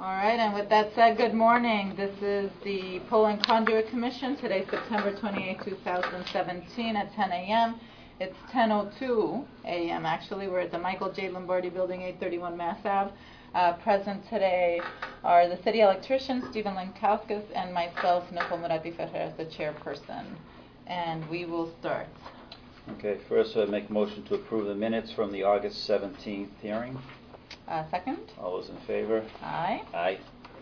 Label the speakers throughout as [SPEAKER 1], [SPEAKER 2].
[SPEAKER 1] All right, and with that said, good morning. This is the Pole and Conduit Commission. Today, September 28, 2017 at 10 a.m. It's 10:02 a.m. actually. We're at the Michael J. Lombardi Building, 831 Mass Ave. Present today are the city electrician, Stephen Lenkauskas, and myself, Nicole Murati Ferrer, the chairperson. And we will start.
[SPEAKER 2] Okay, first I make a motion to approve the minutes from the August 17th hearing.
[SPEAKER 1] Second?
[SPEAKER 2] All those in favor?
[SPEAKER 1] Aye.
[SPEAKER 2] Aye.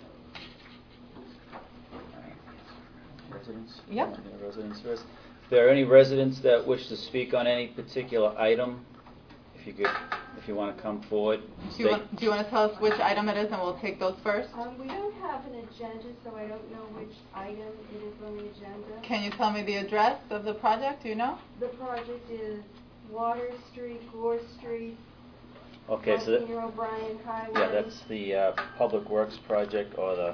[SPEAKER 2] Residents?
[SPEAKER 1] Yep.
[SPEAKER 2] Residents first. If there are any residents that wish to speak on any particular item, if you want to come forward.
[SPEAKER 1] Do you want to tell us which item it is, and we'll take those first?
[SPEAKER 3] We don't have an agenda, so I don't know which item it is on the agenda.
[SPEAKER 1] Can you tell me the address of the project? Do you know?
[SPEAKER 3] The project is Water Street, Gore Street,
[SPEAKER 2] Okay, so
[SPEAKER 3] Monsignor O'Brien Highway.
[SPEAKER 2] yeah, that's the Public Works project, or the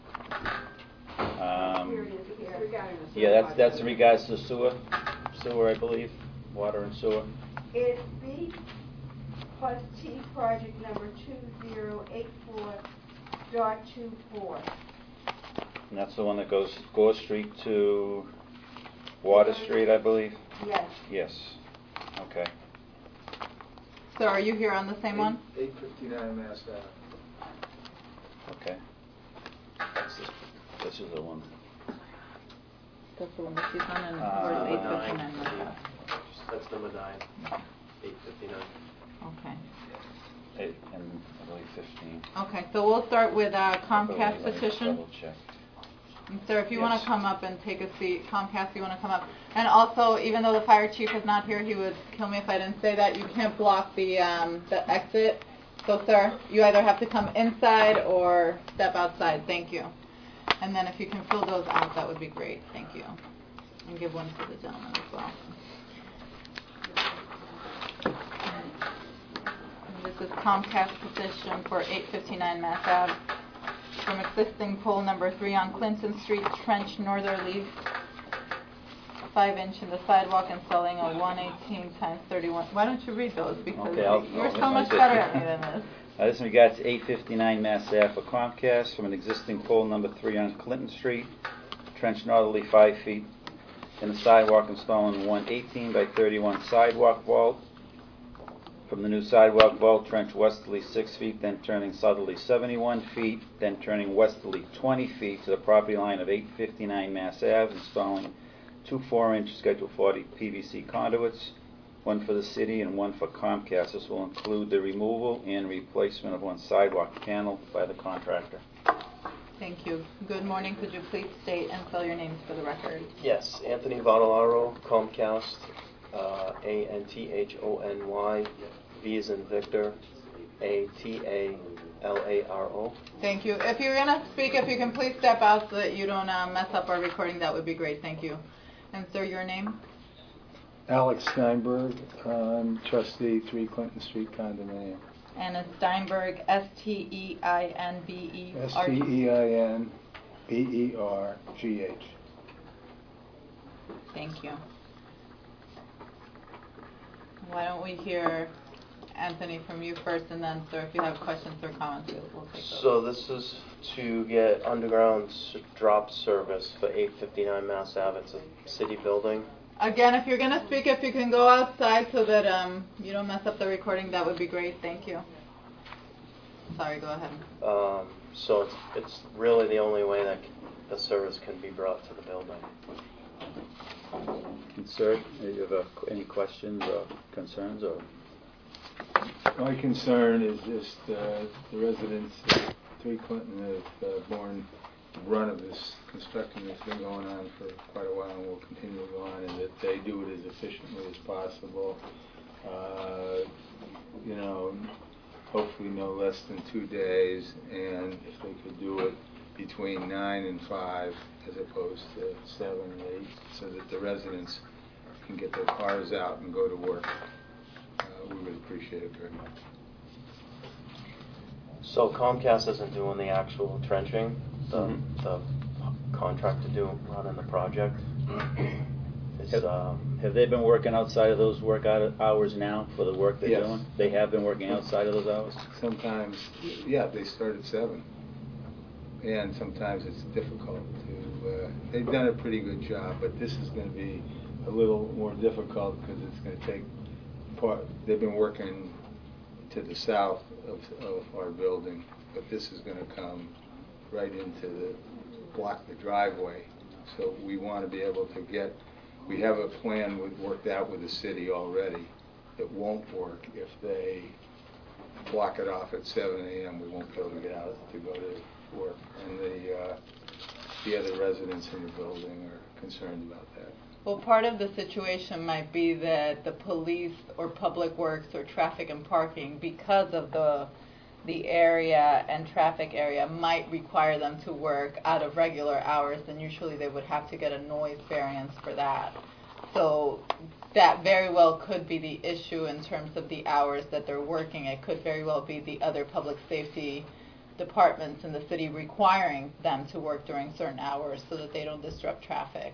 [SPEAKER 3] Here it is here.
[SPEAKER 2] yeah, that's in regards to sewer, I believe, water and sewer.
[SPEAKER 3] It's B plus T project number 2084.24.
[SPEAKER 2] And that's the one that goes Gore Street to Water Street, I believe?
[SPEAKER 3] Yes.
[SPEAKER 2] Yes. Okay.
[SPEAKER 1] So are you here on the same one?
[SPEAKER 4] 859 Mass Ave.
[SPEAKER 2] Okay. This is the one.
[SPEAKER 1] That's the one that she's on, and
[SPEAKER 2] Uh,
[SPEAKER 1] we're 859 Mass Ave.
[SPEAKER 5] That's number 9, 859.
[SPEAKER 1] Okay.
[SPEAKER 2] And I believe 15.
[SPEAKER 1] Okay, so we'll start with Comcast
[SPEAKER 2] Let me
[SPEAKER 1] petition.
[SPEAKER 2] double check.
[SPEAKER 1] And sir, if you want
[SPEAKER 2] Yes.
[SPEAKER 1] to come up and take a seat, Comcast, you want to come up. And also, even though the fire chief is not here, he would kill me if I didn't say that. You can't block the exit. So sir, you either have to come inside or step outside. Thank you. And then if you can fill those out, that would be great. Thank you. And give one to the gentleman as well. And this is Comcast petition for 859 Mass Ave. From existing pole number 3 on Clinton Street, trench northerly 5-inch in the sidewalk, installing a 118 times 31. Why don't you read those? Because
[SPEAKER 2] Okay,
[SPEAKER 1] you're so much better at me than this.
[SPEAKER 2] This in regards to 859 Mass Ave for Comcast from an existing pole number 3 on Clinton Street, trench northerly 5 feet in the sidewalk, installing 118 by 31 sidewalk vault. From the new sidewalk vault, trench westerly 6 feet, then turning southerly 71 feet, then turning westerly 20 feet to the property line of 859 Mass Ave, installing 2 4-inch Schedule 40 PVC conduits, one for the city and one for Comcast. This will include the removal and replacement of one sidewalk panel by the contractor.
[SPEAKER 1] Thank you. Good morning. Could you please state and spell your names for the record?
[SPEAKER 5] Yes, Anthony Vadalaro, Comcast, Anthony, V as in Victor, Atalaro.
[SPEAKER 1] Thank you. If you're going to speak, if you can please step out so that you don't mess up our recording, that would be great. Thank you. And sir, your name?
[SPEAKER 4] Alex Steinberg, I'm trustee 3 Clinton Street condominium.
[SPEAKER 1] And it's Steinberg, Steinberg.
[SPEAKER 4] Steinbergh.
[SPEAKER 1] Thank you. Why don't we hear, Anthony, from you first, and then, sir, if you have questions or comments, we'll take those.
[SPEAKER 5] So this is to get underground drop service for 859 Mass Ave. It's a city building.
[SPEAKER 1] Again, if you're going to speak, if you can go outside so that you don't mess up the recording, that would be great. Thank you. Sorry, go ahead.
[SPEAKER 5] So it's really the only way that the service can be brought to the building.
[SPEAKER 2] And sir, do you have any questions or concerns? Or
[SPEAKER 4] My concern is just the residents of 3 Clinton have borne the brunt of this construction that's been going on for quite a while and will continue to go on, and that they do it as efficiently as possible. Hopefully no less than 2 days, and if they could do it between 9 and 5 as opposed to 7 and 8, so that the residents can get their cars out and go to work. We would appreciate it very much.
[SPEAKER 5] So Comcast isn't doing the actual trenching, the contractor running the project.
[SPEAKER 2] have they been working outside of those work hours now for the work they're
[SPEAKER 4] Yes.
[SPEAKER 2] doing? They have been working outside of those hours?
[SPEAKER 4] Sometimes, yeah, they start at 7. and sometimes it's difficult to, they've done a pretty good job, but this is going to be a little more difficult because it's going to take they've been working to the south of our building, but this is going to come right into block the driveway. So we want to be able to we have a plan worked out with the city already that won't work if they block it off at 7 a.m. We won't be able to get out to go to work, and the other residents in the building are concerned about that.
[SPEAKER 1] Well, part of the situation might be that the police or public works or traffic and parking, because of the area and traffic area, might require them to work out of regular hours, and usually they would have to get a noise variance for that. So that very well could be the issue in terms of the hours that they're working. It could very well be the other public safety departments in the city requiring them to work during certain hours so that they don't disrupt traffic.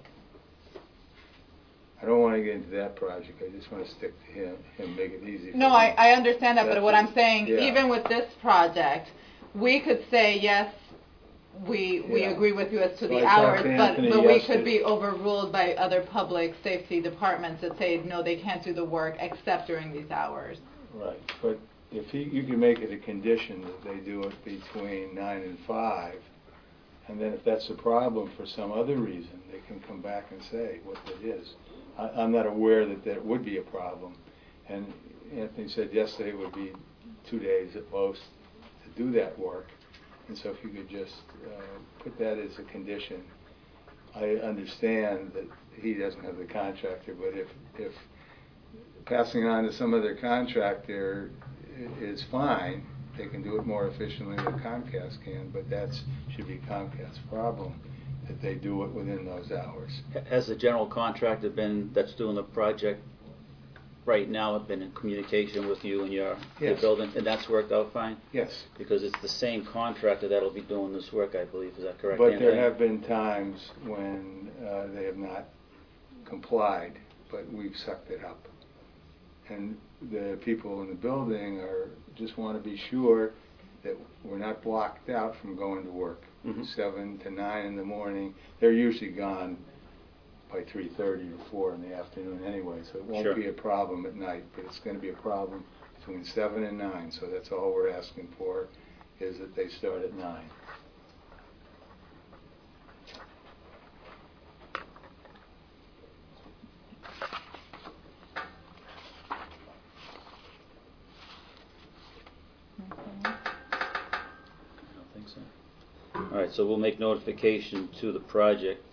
[SPEAKER 4] I don't want to get into that project. I just want to stick to him make it easy for
[SPEAKER 1] No,
[SPEAKER 4] him.
[SPEAKER 1] I understand that, but what I'm saying,
[SPEAKER 4] Yeah.
[SPEAKER 1] even with this project, we could say, yes, we
[SPEAKER 4] Yeah.
[SPEAKER 1] agree with you as to the
[SPEAKER 4] Like
[SPEAKER 1] hours,
[SPEAKER 4] Dr.
[SPEAKER 1] but
[SPEAKER 4] Anthony
[SPEAKER 1] we
[SPEAKER 4] yesterday.
[SPEAKER 1] could be overruled by other public safety departments that say, no, they can't do the work except during these hours.
[SPEAKER 4] Right, but if you can make it a condition that they do it between 9 and 5, and then if that's a problem for some other reason, they can come back and say what it is. I'm not aware that that would be a problem, and Anthony said yesterday it would be 2 days at most to do that work, and so if you could just put that as a condition. I understand that he doesn't have the contractor, but if passing on to some other contractor is fine, they can do it more efficiently than Comcast can, but that should be Comcast's problem, that they do it within those hours.
[SPEAKER 2] Has the general contractor that's doing the project right now been in communication with you and your
[SPEAKER 4] Yes.
[SPEAKER 2] building, and that's worked out fine?
[SPEAKER 4] Yes,
[SPEAKER 2] Because it's the same contractor that'll be doing this work, I believe. Is that correct?
[SPEAKER 4] but there
[SPEAKER 2] Anthony?
[SPEAKER 4] have been times when they have not complied, but we've sucked it up. And the people in the building just want to be sure that we're not blocked out from going to work.
[SPEAKER 2] Mhm.
[SPEAKER 4] 7 to 9 in the morning. They're usually gone by 3:30 or 4 in the afternoon anyway, so it won't
[SPEAKER 2] Sure.
[SPEAKER 4] be a problem at night, but it's going to be a problem between 7 and 9, so that's all we're asking for, is that they start at 9.
[SPEAKER 2] I don't think so. All right, so we'll make notification to the project.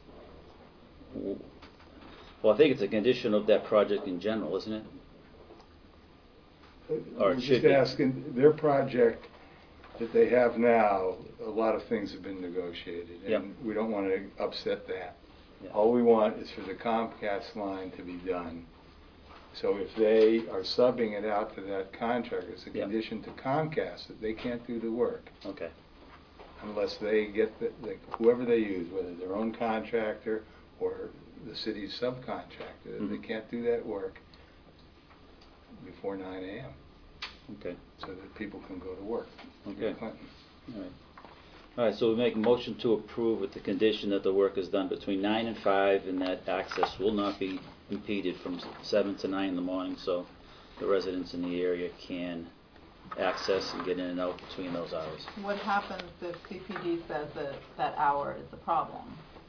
[SPEAKER 2] Well, I think it's a condition of that project in general, isn't it? Or it
[SPEAKER 4] We're
[SPEAKER 2] should
[SPEAKER 4] just
[SPEAKER 2] be.
[SPEAKER 4] asking, their project that they have now, a lot of things have been negotiated,
[SPEAKER 2] Yep.
[SPEAKER 4] and we don't want to upset that.
[SPEAKER 2] Yeah.
[SPEAKER 4] All we want is for the Comcast line to be done. So if they are subbing it out to that contractor, it's a
[SPEAKER 2] Yep.
[SPEAKER 4] condition to Comcast that they can't do the work
[SPEAKER 2] Okay.
[SPEAKER 4] unless they get whoever they use, whether their own contractor or the city's subcontractor, that they
[SPEAKER 2] Mhm.
[SPEAKER 4] can't do that work before 9 a.m.
[SPEAKER 2] Okay.
[SPEAKER 4] so that people can go to work.
[SPEAKER 2] Okay.
[SPEAKER 4] in Clinton.
[SPEAKER 2] All right. All right, so we make a motion to approve with the condition that the work is done between 9 and 5 and that access will not be impeded from 7 to 9 in the morning, so the residents in the area can access and get in and out between those hours.
[SPEAKER 1] What happens if CPD says that that hour is a problem?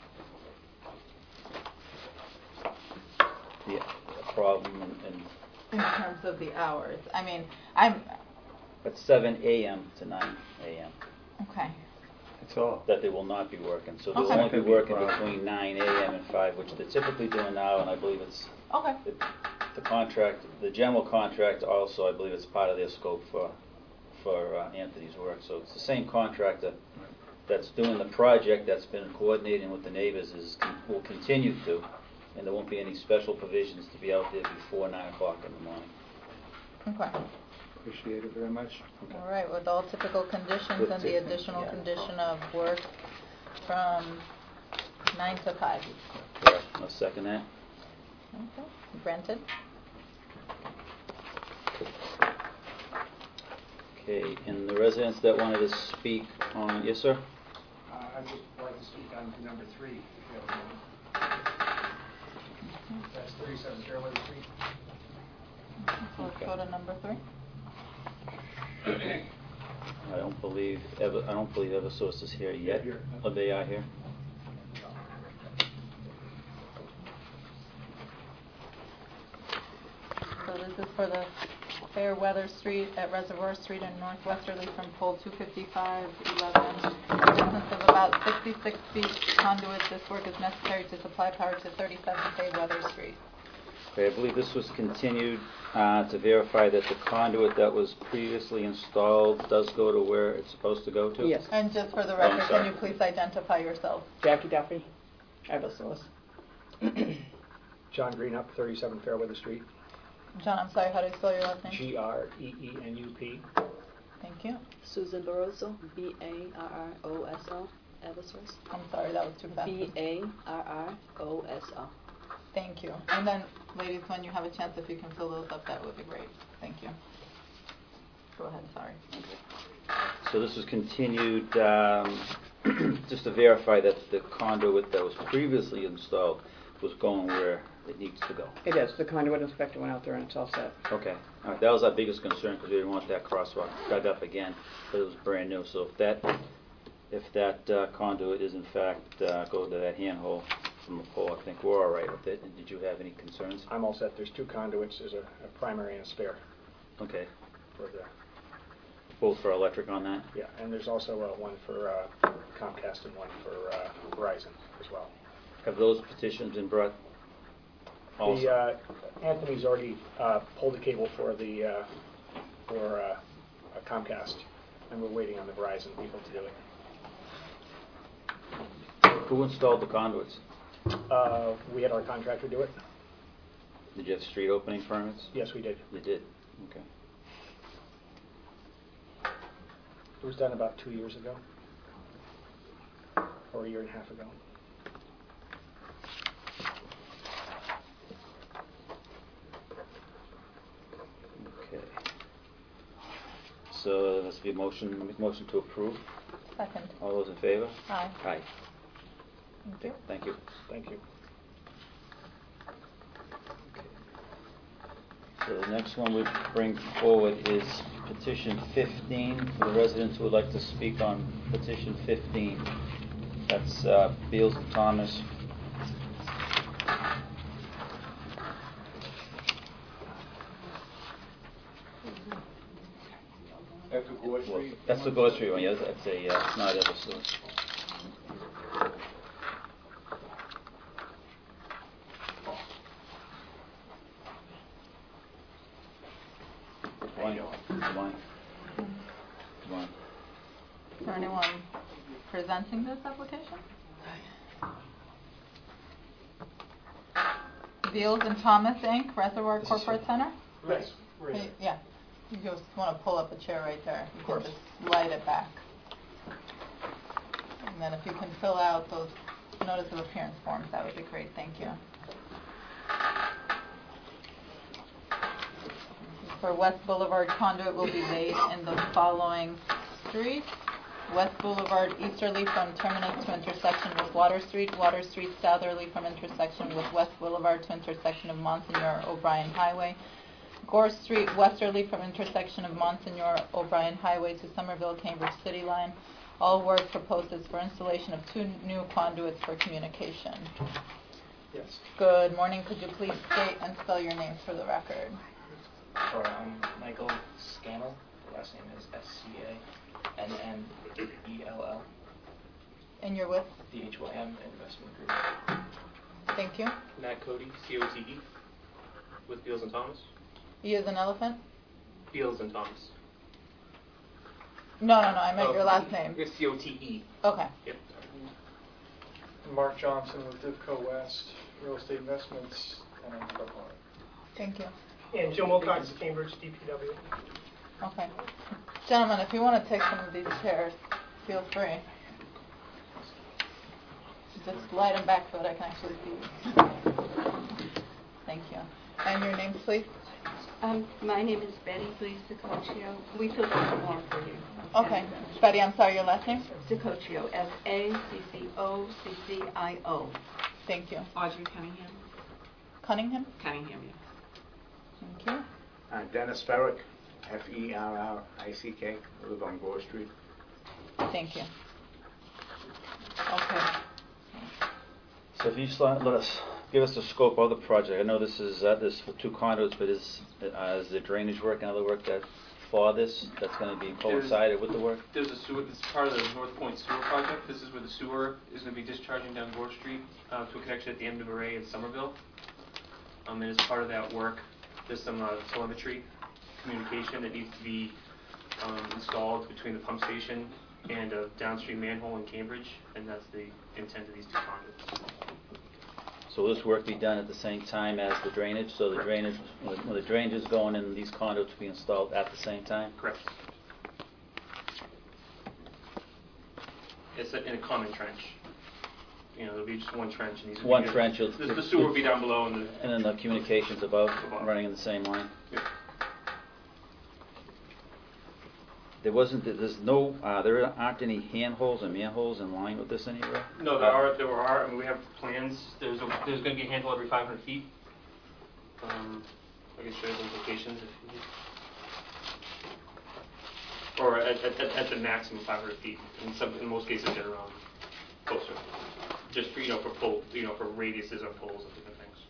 [SPEAKER 2] Yeah, a problem and
[SPEAKER 1] In terms of the hours? I mean,
[SPEAKER 2] at 7 a.m. to 9 a.m.
[SPEAKER 1] okay.
[SPEAKER 4] That's all.
[SPEAKER 2] that they will not be working. So they'll
[SPEAKER 1] Okay.
[SPEAKER 2] only be
[SPEAKER 4] Could be a
[SPEAKER 2] working
[SPEAKER 4] problem.
[SPEAKER 2] between 9 a.m. and 5, which they're typically doing now, and I believe it's
[SPEAKER 1] Okay.
[SPEAKER 2] the contract, the general contract also, I believe it's part of their scope for Anthony's work. So it's the same contractor that's doing the project, that's been coordinating with the neighbors, will continue to, and there won't be any special provisions to be out there before 9 o'clock in the morning.
[SPEAKER 1] Okay.
[SPEAKER 4] Appreciate it very much.
[SPEAKER 1] All right, with all typical conditions
[SPEAKER 2] With
[SPEAKER 1] and the
[SPEAKER 2] typical,
[SPEAKER 1] additional
[SPEAKER 2] yeah.
[SPEAKER 1] condition of work from 9 to 5.
[SPEAKER 2] Correct. I'll second that.
[SPEAKER 1] Okay, granted.
[SPEAKER 2] Okay, and the residents that wanted to speak on, yes, sir?
[SPEAKER 6] I'd just like to speak on number 3, if you have a moment. That's 37 Fairweather Street.
[SPEAKER 1] So let's go to number 3.
[SPEAKER 2] I don't believe Eversource is here yet.
[SPEAKER 6] Here.
[SPEAKER 2] Oh, they are here.
[SPEAKER 1] So this is for the Fairweather Street at Reservoir Street in northwesterly from pole 255-11. A distance of about 66 feet conduit. This work is necessary to supply power to 37 Fairweather Street.
[SPEAKER 2] Okay, I believe this was continued to verify that the conduit that was previously installed does go to where it's supposed to go to?
[SPEAKER 7] Yes.
[SPEAKER 1] And just for the
[SPEAKER 2] I'm
[SPEAKER 1] record,
[SPEAKER 2] sorry.
[SPEAKER 1] can you please identify yourself?
[SPEAKER 7] Jackie Duffy, Eversource.
[SPEAKER 6] John Greenup, 37 Fairweather Street.
[SPEAKER 1] John, I'm sorry, how do you spell your last name?
[SPEAKER 6] Greenup.
[SPEAKER 1] Thank you.
[SPEAKER 7] Susan Barroso, Barroso, Eversource.
[SPEAKER 1] I'm sorry, that was too fast.
[SPEAKER 7] Barroso.
[SPEAKER 1] Thank you. And then, ladies, when you have a chance, if you can fill those up, that would be great. Thank you. Go ahead, sorry.
[SPEAKER 2] So this was continued just to verify that the conduit that was previously installed was going where it needs to go.
[SPEAKER 7] It is. The conduit inspector went out there and it's all set.
[SPEAKER 2] Okay. All right. That was our biggest concern because we didn't want that crosswalk dug up again, but it was brand new. So if that conduit is in fact go to that handhole from the pole, I think we're all right with it. And did you have any concerns?
[SPEAKER 6] I'm all set. There's 2 conduits. There's a primary and a spare.
[SPEAKER 2] Okay.
[SPEAKER 6] For the,
[SPEAKER 2] Both for electric on that?
[SPEAKER 6] yeah, and there's also one for Comcast and one for Verizon as well.
[SPEAKER 2] Have those petitions been brought also?
[SPEAKER 6] Anthony's already pulled the cable for the Comcast, and we're waiting on the Verizon people to do it.
[SPEAKER 2] Who installed the conduits?
[SPEAKER 6] We had our contractor do it.
[SPEAKER 2] Did you have street opening permits?
[SPEAKER 6] Yes, we did.
[SPEAKER 2] You did? Okay.
[SPEAKER 6] It was done about 2 years ago, or a year and a half ago.
[SPEAKER 2] Okay. So there must be a motion to approve.
[SPEAKER 1] Second.
[SPEAKER 2] All those in favor?
[SPEAKER 1] Aye.
[SPEAKER 2] Aye.
[SPEAKER 1] Thank you.
[SPEAKER 2] Thank you.
[SPEAKER 6] Thank you.
[SPEAKER 2] So the next one we bring forward is petition 15 for the residents who would like to speak on petition 15. That's Beals and Thomas.
[SPEAKER 4] That's a Gore Street.
[SPEAKER 2] That's the Gore Street one, yes. That's it's not Eversource. Come on.
[SPEAKER 1] Is there anyone presenting this application? Beals and Thomas, Inc., Reservoir Corporate Center?
[SPEAKER 6] Yes.
[SPEAKER 1] Hey, yeah. You just want to pull up a chair right there. You can
[SPEAKER 6] course.
[SPEAKER 1] just slide it back. And then if you can fill out those notice of appearance forms, that would be great. Thank you. For West Boulevard, conduit will be laid in the following streets. West Boulevard easterly from terminus to intersection with Water Street southerly from intersection with West Boulevard to intersection of Monsignor O'Brien Highway. Gore Street westerly from intersection of Monsignor O'Brien Highway to Somerville Cambridge City Line. All work proposed is for installation of 2 new conduits for communication.
[SPEAKER 6] Yes.
[SPEAKER 1] Good morning. Could you please state and spell your names for the record?
[SPEAKER 8] Sure, I'm Michael Scannell. The last name is Scannell.
[SPEAKER 1] And you're with?
[SPEAKER 8] DHYM Investment Group.
[SPEAKER 1] Thank you.
[SPEAKER 9] Matt Cody, COTE, with Beals and Thomas.
[SPEAKER 1] E as an elephant?
[SPEAKER 9] Beals and Thomas.
[SPEAKER 1] No, I meant your last name.
[SPEAKER 9] It's COTE.
[SPEAKER 1] Okay.
[SPEAKER 9] Yep.
[SPEAKER 10] Mark Johnson with Divco West Real Estate Investments, and I'm Brooklyn.
[SPEAKER 1] Thank you.
[SPEAKER 10] And Jim Wilcox, Cambridge DPW.
[SPEAKER 1] Okay. Gentlemen, if you want to take some of these chairs, feel free. Just slide them back so that I can actually see you. Thank you. And your names, please?
[SPEAKER 3] My name is Betty Sacoccio. We filled out the form for you.
[SPEAKER 1] Okay. Betty, I'm sorry, your last name?
[SPEAKER 3] Sacoccio, Sacoccio.
[SPEAKER 1] Thank you.
[SPEAKER 11] Audrey Cunningham.
[SPEAKER 1] Cunningham?
[SPEAKER 11] Cunningham, yes.
[SPEAKER 1] Thank you.
[SPEAKER 12] Dennis Ferrick, Ferrick, live on Gore Street.
[SPEAKER 1] Thank you. Okay.
[SPEAKER 2] So if you just give us the scope of the project. I know this is for 2 conduits, but is the drainage work and other work that for this that's going to be coincided with the work?
[SPEAKER 9] There's a sewer. This is part of the North Point Sewer Project. This is where the sewer is going to be discharging down Gore Street to a connection at the end of Array in Somerville. And as part of that work, there's some telemetry communication that needs to be installed between the pump station and a downstream manhole in Cambridge, and that's the intent of these 2 conduits.
[SPEAKER 2] So will this work be done at the same time as the drainage? So the drainage, when the drainage is going in, these conduits will be installed at the same time?
[SPEAKER 9] Correct. It's in a common trench. You know, there'll be just one trench. And these
[SPEAKER 2] One trench.
[SPEAKER 9] The sewer will be down below. And
[SPEAKER 2] then the communications above, running in the same line?
[SPEAKER 9] Yep.
[SPEAKER 2] There aren't any handholds and manholes in line with this anywhere?
[SPEAKER 9] No, there are. I mean, we have plans. There's going to be a handhole every 500 feet. I can show you those locations if you need. Or at the maximum 500 feet. In most cases, they're closer. Just for for radiuses of poles and different things.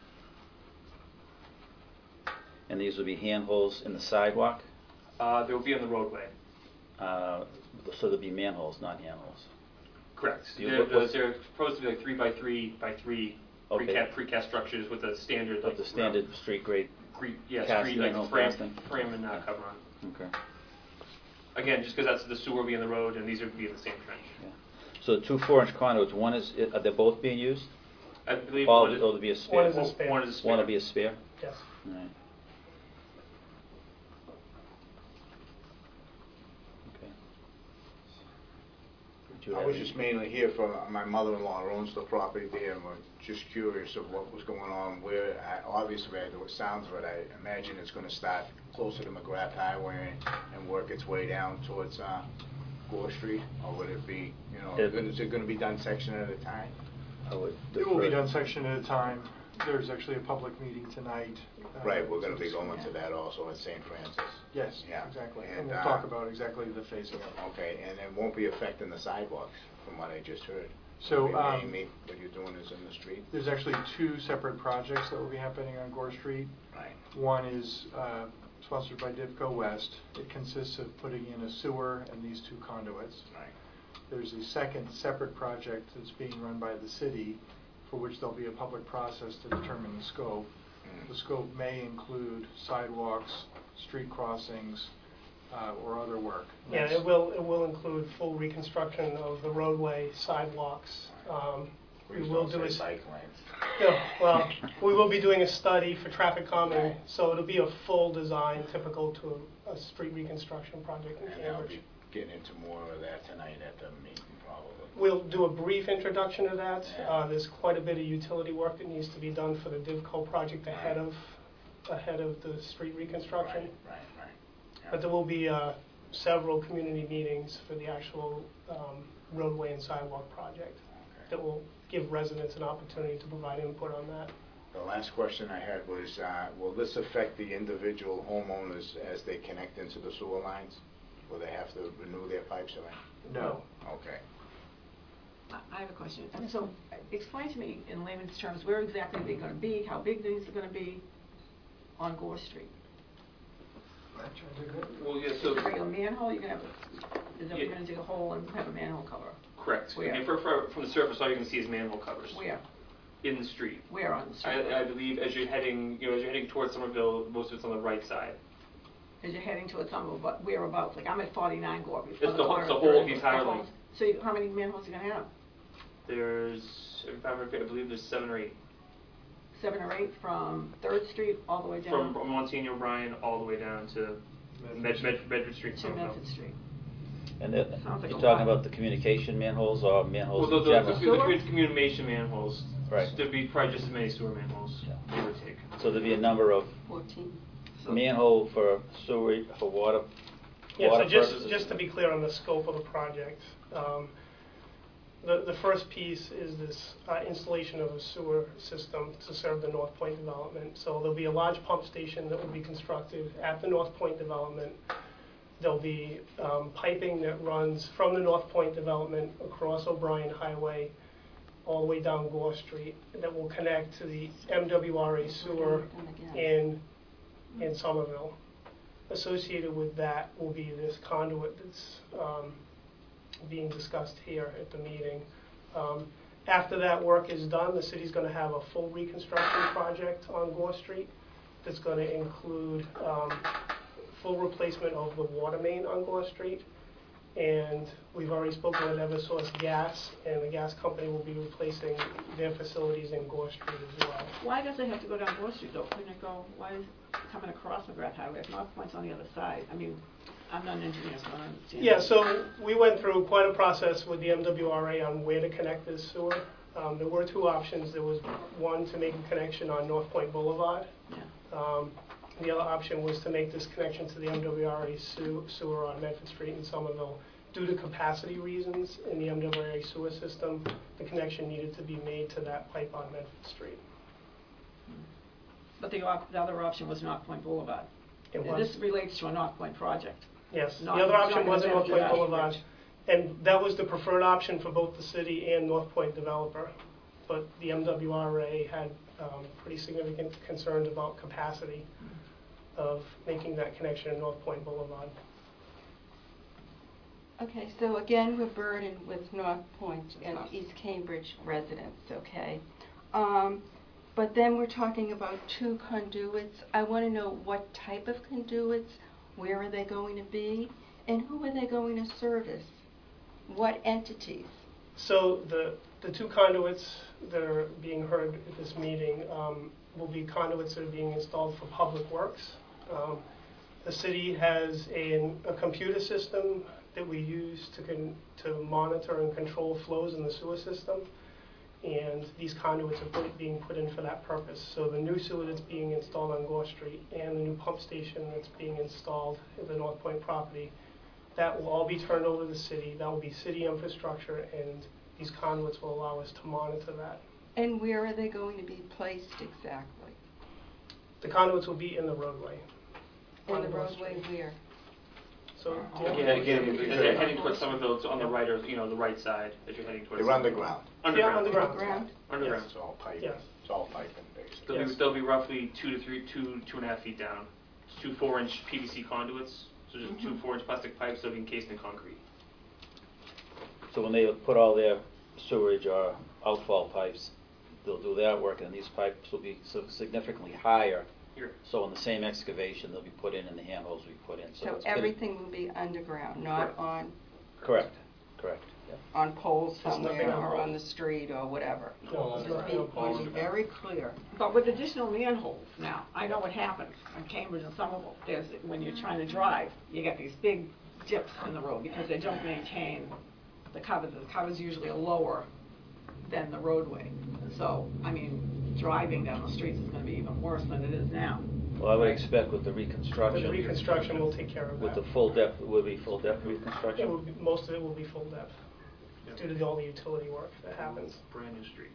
[SPEAKER 2] And these will be handholds in the sidewalk?
[SPEAKER 9] They will be on the roadway.
[SPEAKER 2] So there'll be manholes, not handholds.
[SPEAKER 9] Correct. They're supposed to be like 3 by 3 by 3 precast structures with a standard
[SPEAKER 2] the standard street grade.
[SPEAKER 9] Street
[SPEAKER 2] manhole
[SPEAKER 9] frame and cover on.
[SPEAKER 2] Okay.
[SPEAKER 9] Again, just because the sewer will be in the road and these would be in the same trench.
[SPEAKER 2] Yeah. So the 2 4-inch conduits, are they both being used?
[SPEAKER 9] I believe
[SPEAKER 2] Or will be a spare?
[SPEAKER 13] One is a spare.
[SPEAKER 9] One is a spare.
[SPEAKER 2] One will be a spare?
[SPEAKER 13] Yes.
[SPEAKER 2] All right.
[SPEAKER 12] I was just mainly here for my mother-in-law who owns the property there, and we're just curious of what was going on. Obviously, it sounds of it, I imagine it's going to start closer to McGrath Highway and work its way down towards Gore Street, or would it be, is it going to be done section at a time?
[SPEAKER 10] It will be done section at a time. There's actually a public meeting tonight.
[SPEAKER 12] Right, we're going to be going to that also at St. Francis.
[SPEAKER 10] Yes,
[SPEAKER 12] yeah.
[SPEAKER 10] Exactly. And we'll talk about exactly the phasing of it.
[SPEAKER 12] Okay, and it won't be affecting the sidewalks, from what I just heard.
[SPEAKER 10] So,
[SPEAKER 12] mainly what you're doing is in the street?
[SPEAKER 10] There's actually 2 separate projects that will be happening on Gore Street.
[SPEAKER 12] Right.
[SPEAKER 10] One is sponsored by DIVCO West. It consists of putting in a sewer and these 2 conduits.
[SPEAKER 12] Right.
[SPEAKER 10] There's a second separate project that's being run by the city, for which there'll be a public process to determine the scope. The scope may include sidewalks, street crossings, or other work.
[SPEAKER 13] Yeah, it will include full reconstruction of the roadway, sidewalks. We will do
[SPEAKER 12] bike lanes.
[SPEAKER 13] Yeah, well, we will be doing a study for traffic calming, so it'll be a full design typical to a street reconstruction project in
[SPEAKER 12] And I'll
[SPEAKER 13] Cambridge.
[SPEAKER 12] be getting into more of that tonight at the meeting, probably.
[SPEAKER 13] We'll do a brief introduction to that.
[SPEAKER 12] Yeah.
[SPEAKER 13] There's quite a bit of utility work that needs to be done for the DIVCO project ahead of the street reconstruction.
[SPEAKER 12] Right. Yeah.
[SPEAKER 13] But there will be several community meetings for the actual roadway and sidewalk project that will give residents an opportunity to provide input on that.
[SPEAKER 12] The last question I had was, will this affect the individual homeowners as they connect into the sewer lines? Will they have to renew their pipes or anything?
[SPEAKER 10] No.
[SPEAKER 12] Okay.
[SPEAKER 11] I have a question. So explain to me in layman's terms, where exactly are they going to be, how big these are going to be on Gore Street?
[SPEAKER 9] Well, yeah,
[SPEAKER 11] Is
[SPEAKER 9] so...
[SPEAKER 11] it a manhole? You're going to have you're going to dig a hole and have a manhole cover?
[SPEAKER 9] Correct.
[SPEAKER 11] Where?
[SPEAKER 9] I mean, from the surface, all you're going to see is manhole covers.
[SPEAKER 11] Where?
[SPEAKER 9] In the street.
[SPEAKER 11] Where on the street?
[SPEAKER 9] I believe as you're heading, towards Somerville, most of it's on the right side.
[SPEAKER 11] As you're heading towards Somerville, but whereabouts? Like I'm at 49 Gore.
[SPEAKER 9] It's the whole entire length.
[SPEAKER 11] So how many manholes are you going to have?
[SPEAKER 9] There's, if I believe there's 7 or 8.
[SPEAKER 11] 7 or 8 from 3rd Street all the way down?
[SPEAKER 9] From Monsignor O'Brien all the way down to Medford Street.
[SPEAKER 11] To Medford Street.
[SPEAKER 2] And
[SPEAKER 11] like
[SPEAKER 2] you're
[SPEAKER 11] a
[SPEAKER 2] talking
[SPEAKER 11] lot.
[SPEAKER 2] about the communication manholes or manholes
[SPEAKER 9] Well,
[SPEAKER 2] in general?
[SPEAKER 9] the communication manholes.
[SPEAKER 2] Right.
[SPEAKER 9] There'd be probably just as many sewer manholes, give or take.
[SPEAKER 2] So there'd be a number of
[SPEAKER 11] 14.
[SPEAKER 2] manhole for sewer, for water
[SPEAKER 13] Yeah, so
[SPEAKER 2] purposes?
[SPEAKER 13] just to be clear on the scope of the project, the first piece is this installation of a sewer system to serve the North Point development. So there'll be a large pump station that will be constructed at the North Point development. There'll be piping that runs from the North Point development across O'Brien Highway all the way down Gore Street that will connect to the MWRA sewer in Somerville. Associated with that will be this conduit that's being discussed here at the meeting. After that work is done, the city's going to have a full reconstruction project on Gore Street that's going to include full replacement of the water main on Gore Street. And we've already spoken with Eversource Gas, and the gas company will be replacing their facilities in Gore Street as well.
[SPEAKER 11] Why does it have to go down Gore Street though? Couldn't it go, why is it coming across McGrath Highway if North Point's on the other side? I mean, I'm not an engineer, so I don't understand.
[SPEAKER 13] Yeah, so we went through quite a process with the MWRA on where to connect this sewer. There were two options. There was one to make a connection on North Point Boulevard.
[SPEAKER 11] Yeah.
[SPEAKER 13] The other option was to make this connection to the MWRA sewer on Medford Street in Somerville. Due to capacity reasons in the MWRA sewer system, the connection needed to be made to that pipe on Medford Street.
[SPEAKER 11] But the other option was North Point Boulevard.
[SPEAKER 13] It was.
[SPEAKER 11] This relates to a North Point project.
[SPEAKER 13] Yes,
[SPEAKER 11] Not-
[SPEAKER 13] the other option
[SPEAKER 11] not
[SPEAKER 13] was
[SPEAKER 11] gonna
[SPEAKER 13] North
[SPEAKER 11] benefit
[SPEAKER 13] Point
[SPEAKER 11] us.
[SPEAKER 13] Boulevard, and that was the preferred option for both the city and North Point developer. But the MWRA had pretty significant concerns about capacity of making that connection in North Point Boulevard.
[SPEAKER 14] Okay, so again, we're burdened with North Point and East Cambridge residents, okay? But then we're talking about two conduits. I want to know what type of conduits, where are they going to be, and who are they going to service? What entities?
[SPEAKER 13] So the two conduits that are being heard at this meeting will be conduits that are being installed for public works. The city has a computer system that we use to monitor and control flows in the sewer system, and these conduits are being put in for that purpose. So the new sewer that's being installed on Gore Street and the new pump station that's being installed at the North Point property, that will all be turned over to the city. That will be city infrastructure, and these conduits will allow us to monitor that.
[SPEAKER 14] And where are they going to be placed exactly?
[SPEAKER 13] The conduits will be in the roadway.
[SPEAKER 14] In the roadway where?
[SPEAKER 13] So,
[SPEAKER 9] Again, as you're heading towards Somerville, it's on the right, or, the right side as you're heading towards.
[SPEAKER 12] They're underground.
[SPEAKER 13] Yeah,
[SPEAKER 9] Underground.
[SPEAKER 13] underground.
[SPEAKER 9] Underground.
[SPEAKER 12] It's all piping.
[SPEAKER 13] Yes.
[SPEAKER 12] It's all piping, basically.
[SPEAKER 9] They'll be roughly 2 and a half feet down. It's 2 4-inch PVC conduits, so just 2 4-inch plastic pipes that will be encased in concrete.
[SPEAKER 2] So when they put all their sewerage or outfall pipes, they'll do that work, and these pipes will be significantly higher.
[SPEAKER 9] Here.
[SPEAKER 2] So in the same excavation, they'll be put in, and the handholds will be put in.
[SPEAKER 14] So
[SPEAKER 2] it's gonna-
[SPEAKER 14] everything will be underground, not on
[SPEAKER 2] Correct. Yep.
[SPEAKER 14] on poles
[SPEAKER 13] There's nothing
[SPEAKER 14] somewhere
[SPEAKER 13] on
[SPEAKER 14] or
[SPEAKER 13] poles.
[SPEAKER 14] on the street or whatever.
[SPEAKER 13] No,
[SPEAKER 14] Just
[SPEAKER 13] there's
[SPEAKER 14] be,
[SPEAKER 13] no poles.
[SPEAKER 14] be very clear.
[SPEAKER 11] But with additional manholes now, I know what happens in Cambridge and Somerville. There's, when you're trying to drive, you get these big dips in the road because they don't maintain the cover. The cover's usually lower than the roadway. So, I mean, driving down the streets is going to be even worse than it is now.
[SPEAKER 2] Well, I would expect with the reconstruction.
[SPEAKER 13] The reconstruction will take care of
[SPEAKER 2] With
[SPEAKER 13] that.
[SPEAKER 2] the full depth, will be full depth
[SPEAKER 13] It
[SPEAKER 2] reconstruction?
[SPEAKER 13] will be, most of it will be full depth due to all the utility work that happens.
[SPEAKER 9] Brand new street.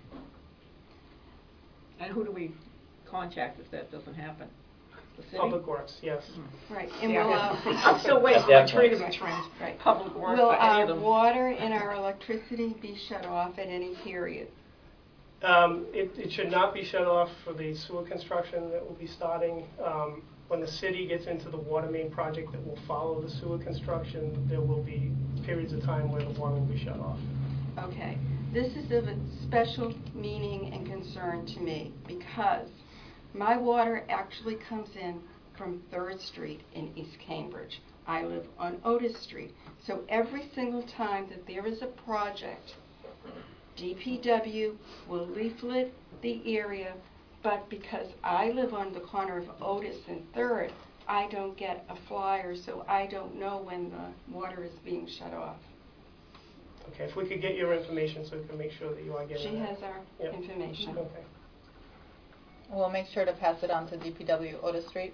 [SPEAKER 11] And who do we contact if that doesn't happen? The city?
[SPEAKER 13] Public Works, yes.
[SPEAKER 14] Right, and
[SPEAKER 11] Yeah,
[SPEAKER 14] will
[SPEAKER 11] I'm still waiting
[SPEAKER 2] At
[SPEAKER 11] for my
[SPEAKER 2] that
[SPEAKER 11] tree to
[SPEAKER 2] point.
[SPEAKER 11] be trimmed.
[SPEAKER 14] Right.
[SPEAKER 11] Public Works,
[SPEAKER 14] will
[SPEAKER 11] for any
[SPEAKER 14] our
[SPEAKER 11] of them.
[SPEAKER 14] water and our electricity be shut off at any period?
[SPEAKER 13] It should not be shut off for the sewer construction that will be starting. When the city gets into the water main project that will follow the sewer construction, there will be periods of time where the water will be shut off.
[SPEAKER 14] Okay, this is of a special meaning and concern to me because my water actually comes in from 3rd Street in East Cambridge. I live on Otis Street. So every single time that there is a project, DPW will leaflet the area, but because I live on the corner of Otis and 3rd, I don't get a flyer, so I don't know when the water is being shut off.
[SPEAKER 13] Okay, if we could get your information so we can make sure that you are getting
[SPEAKER 14] She
[SPEAKER 13] that.
[SPEAKER 14] has our
[SPEAKER 13] Yep.
[SPEAKER 14] information.
[SPEAKER 13] Okay.
[SPEAKER 1] We'll make sure to pass it on to DPW Otis Street.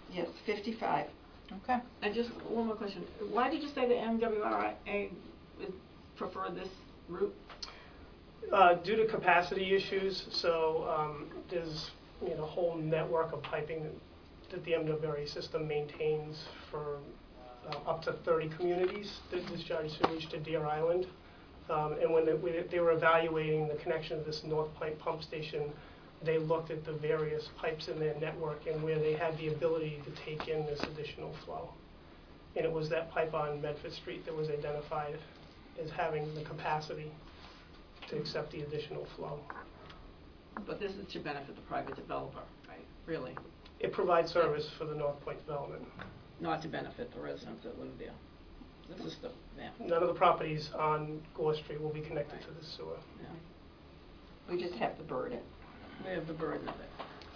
[SPEAKER 14] Yes, 55.
[SPEAKER 1] Okay.
[SPEAKER 11] And just one more question. Why did you say the MWRA would prefer this route?
[SPEAKER 13] Due to capacity issues, so there's a whole network of piping that the MWRA system maintains for up to 30 communities that discharge sewage to Deer Island. And when they were evaluating the connection of this North Pint pump station, they looked at the various pipes in their network and where they had the ability to take in this additional flow. And it was that pipe on Medford Street that was identified as having the capacity to accept the additional flow.
[SPEAKER 11] But this is to benefit the private developer, right? Really?
[SPEAKER 13] It provides service for the North Point development.
[SPEAKER 11] Not to benefit the residents that live there. This is the, yeah.
[SPEAKER 13] None of the properties on Gore Street will be connected to the sewer.
[SPEAKER 11] Yeah.
[SPEAKER 14] We just have the burden.
[SPEAKER 11] We have the burden of it.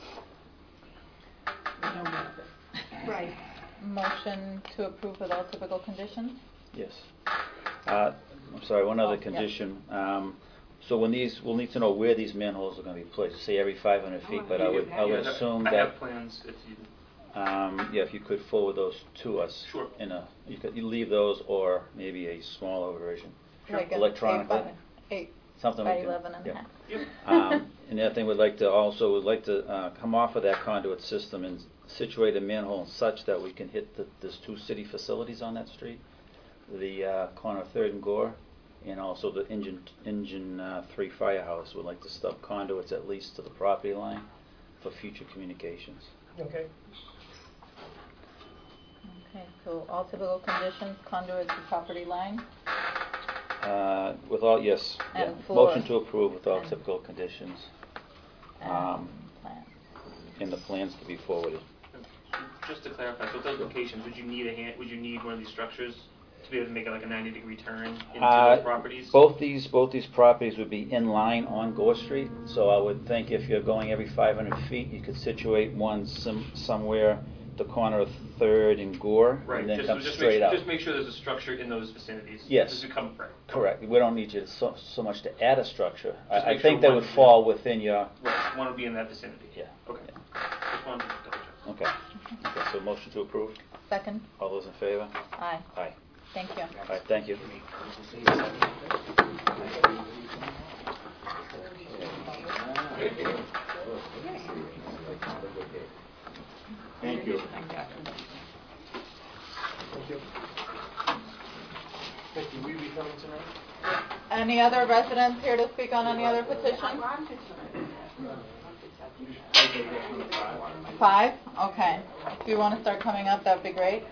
[SPEAKER 11] We don't benefit.
[SPEAKER 14] Right.
[SPEAKER 1] Motion to approve with all typical conditions?
[SPEAKER 2] Yes. I'm sorry, one other
[SPEAKER 1] Oh, yeah.
[SPEAKER 2] condition. So when these, we'll need to know where these manholes are going to be placed. Say every 500 feet, but I would assume
[SPEAKER 9] I
[SPEAKER 2] that.
[SPEAKER 9] have plans if you.
[SPEAKER 2] Yeah, if you could forward those to us.
[SPEAKER 9] Sure.
[SPEAKER 2] You leave those or maybe a smaller version.
[SPEAKER 1] Like
[SPEAKER 2] electronically.
[SPEAKER 1] 8
[SPEAKER 2] Something
[SPEAKER 1] by
[SPEAKER 2] like
[SPEAKER 1] 11
[SPEAKER 2] that.
[SPEAKER 1] and a half.
[SPEAKER 2] And the other thing, would like to come off of that conduit system and situate a manhole such that we can hit there's 2 city facilities on that street, the corner of 3rd and Gore, and also the Engine 3 firehouse. Would like to stub conduits at least to the property line for future communications.
[SPEAKER 13] Okay.
[SPEAKER 1] Okay, so all typical conditions, conduit to property line?
[SPEAKER 2] With all, yes.
[SPEAKER 1] And
[SPEAKER 2] Yeah.
[SPEAKER 1] floor.
[SPEAKER 2] Motion to approve with all
[SPEAKER 1] And-
[SPEAKER 2] typical conditions.
[SPEAKER 1] Plans.
[SPEAKER 2] And the plans to be forwarded.
[SPEAKER 9] Just to clarify, so with those locations, would you need one of these structures to be able to make it like a 90-degree turn into those properties?
[SPEAKER 2] Both these properties would be in line on Gore Street, so I would think if you're going every 500 feet, you could situate one somewhere the corner of 3rd and Gore,
[SPEAKER 9] Right,
[SPEAKER 2] and then
[SPEAKER 9] just,
[SPEAKER 2] come
[SPEAKER 9] just
[SPEAKER 2] straight
[SPEAKER 9] make,
[SPEAKER 2] out.
[SPEAKER 9] just make sure there's a structure in those vicinities.
[SPEAKER 2] Yes.
[SPEAKER 9] Just to come right.
[SPEAKER 2] Correct. We don't need you so much to add a structure.
[SPEAKER 9] Just
[SPEAKER 2] I
[SPEAKER 9] make
[SPEAKER 2] think
[SPEAKER 9] sure
[SPEAKER 2] that
[SPEAKER 9] one-
[SPEAKER 2] would fall within your.
[SPEAKER 9] Right, one would be in that vicinity.
[SPEAKER 2] Yeah.
[SPEAKER 9] Okay. Just wanted to double check.
[SPEAKER 2] Okay. Okay. So motion to approve.
[SPEAKER 1] Second?
[SPEAKER 2] All those in favor?
[SPEAKER 1] Aye.
[SPEAKER 2] Aye.
[SPEAKER 1] Thank you.
[SPEAKER 2] All right. Thank you.
[SPEAKER 12] Thank you.
[SPEAKER 10] Thank you.
[SPEAKER 6] Becky, will you be coming tonight?
[SPEAKER 1] Any other residents here to speak on any other petition? 5? Okay. If you want to start coming up, that would be great.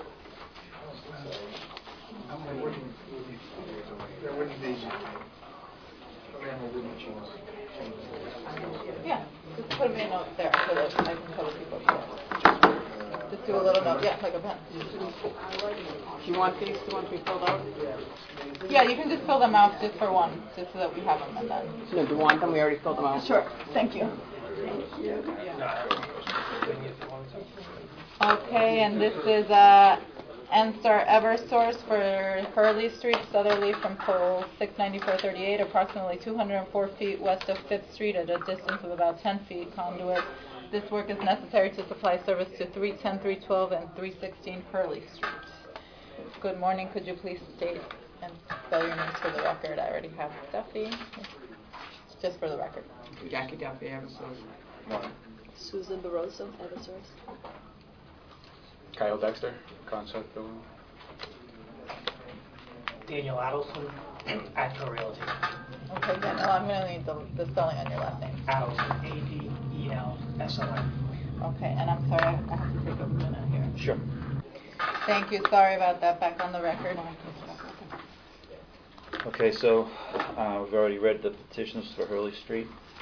[SPEAKER 10] There wouldn't be, wouldn't change.
[SPEAKER 1] Yeah, just put me a note there so that I can tell the people. Just do a little note, yeah, like a pen.
[SPEAKER 7] Do you want these? Do you want to be filled out?
[SPEAKER 1] Yeah, you can just fill them out just for one, just so that we have them and then.
[SPEAKER 7] No, do you want them? We already filled them out.
[SPEAKER 1] Sure, thank you. Okay, and this is NSTAR Eversource for Hurley Street, southerly from pole 69438, approximately 204 feet west of 5th Street at a distance of about 10 feet conduit. This work is necessary to supply service to 310, 312, and 316 Hurley Street. Good morning. Could you please state and spell your names for the record? I already have Duffy. Just for the record.
[SPEAKER 7] Jackie Duffy, Eversource.
[SPEAKER 15] Susan Barroso, Eversource.
[SPEAKER 6] Kyle Dexter, Concept Building.
[SPEAKER 8] Daniel Adelson, Atco Realty.
[SPEAKER 1] Okay, yeah, no, I'm going to need the spelling on your last name.
[SPEAKER 8] Adelson, A-D-E-L-S-O-N.
[SPEAKER 1] Okay, and I'm sorry, I have to take a minute here.
[SPEAKER 2] Sure.
[SPEAKER 1] Thank you, sorry about that, back on the record.
[SPEAKER 2] Okay, so we've already read the petitions for Hurley Street.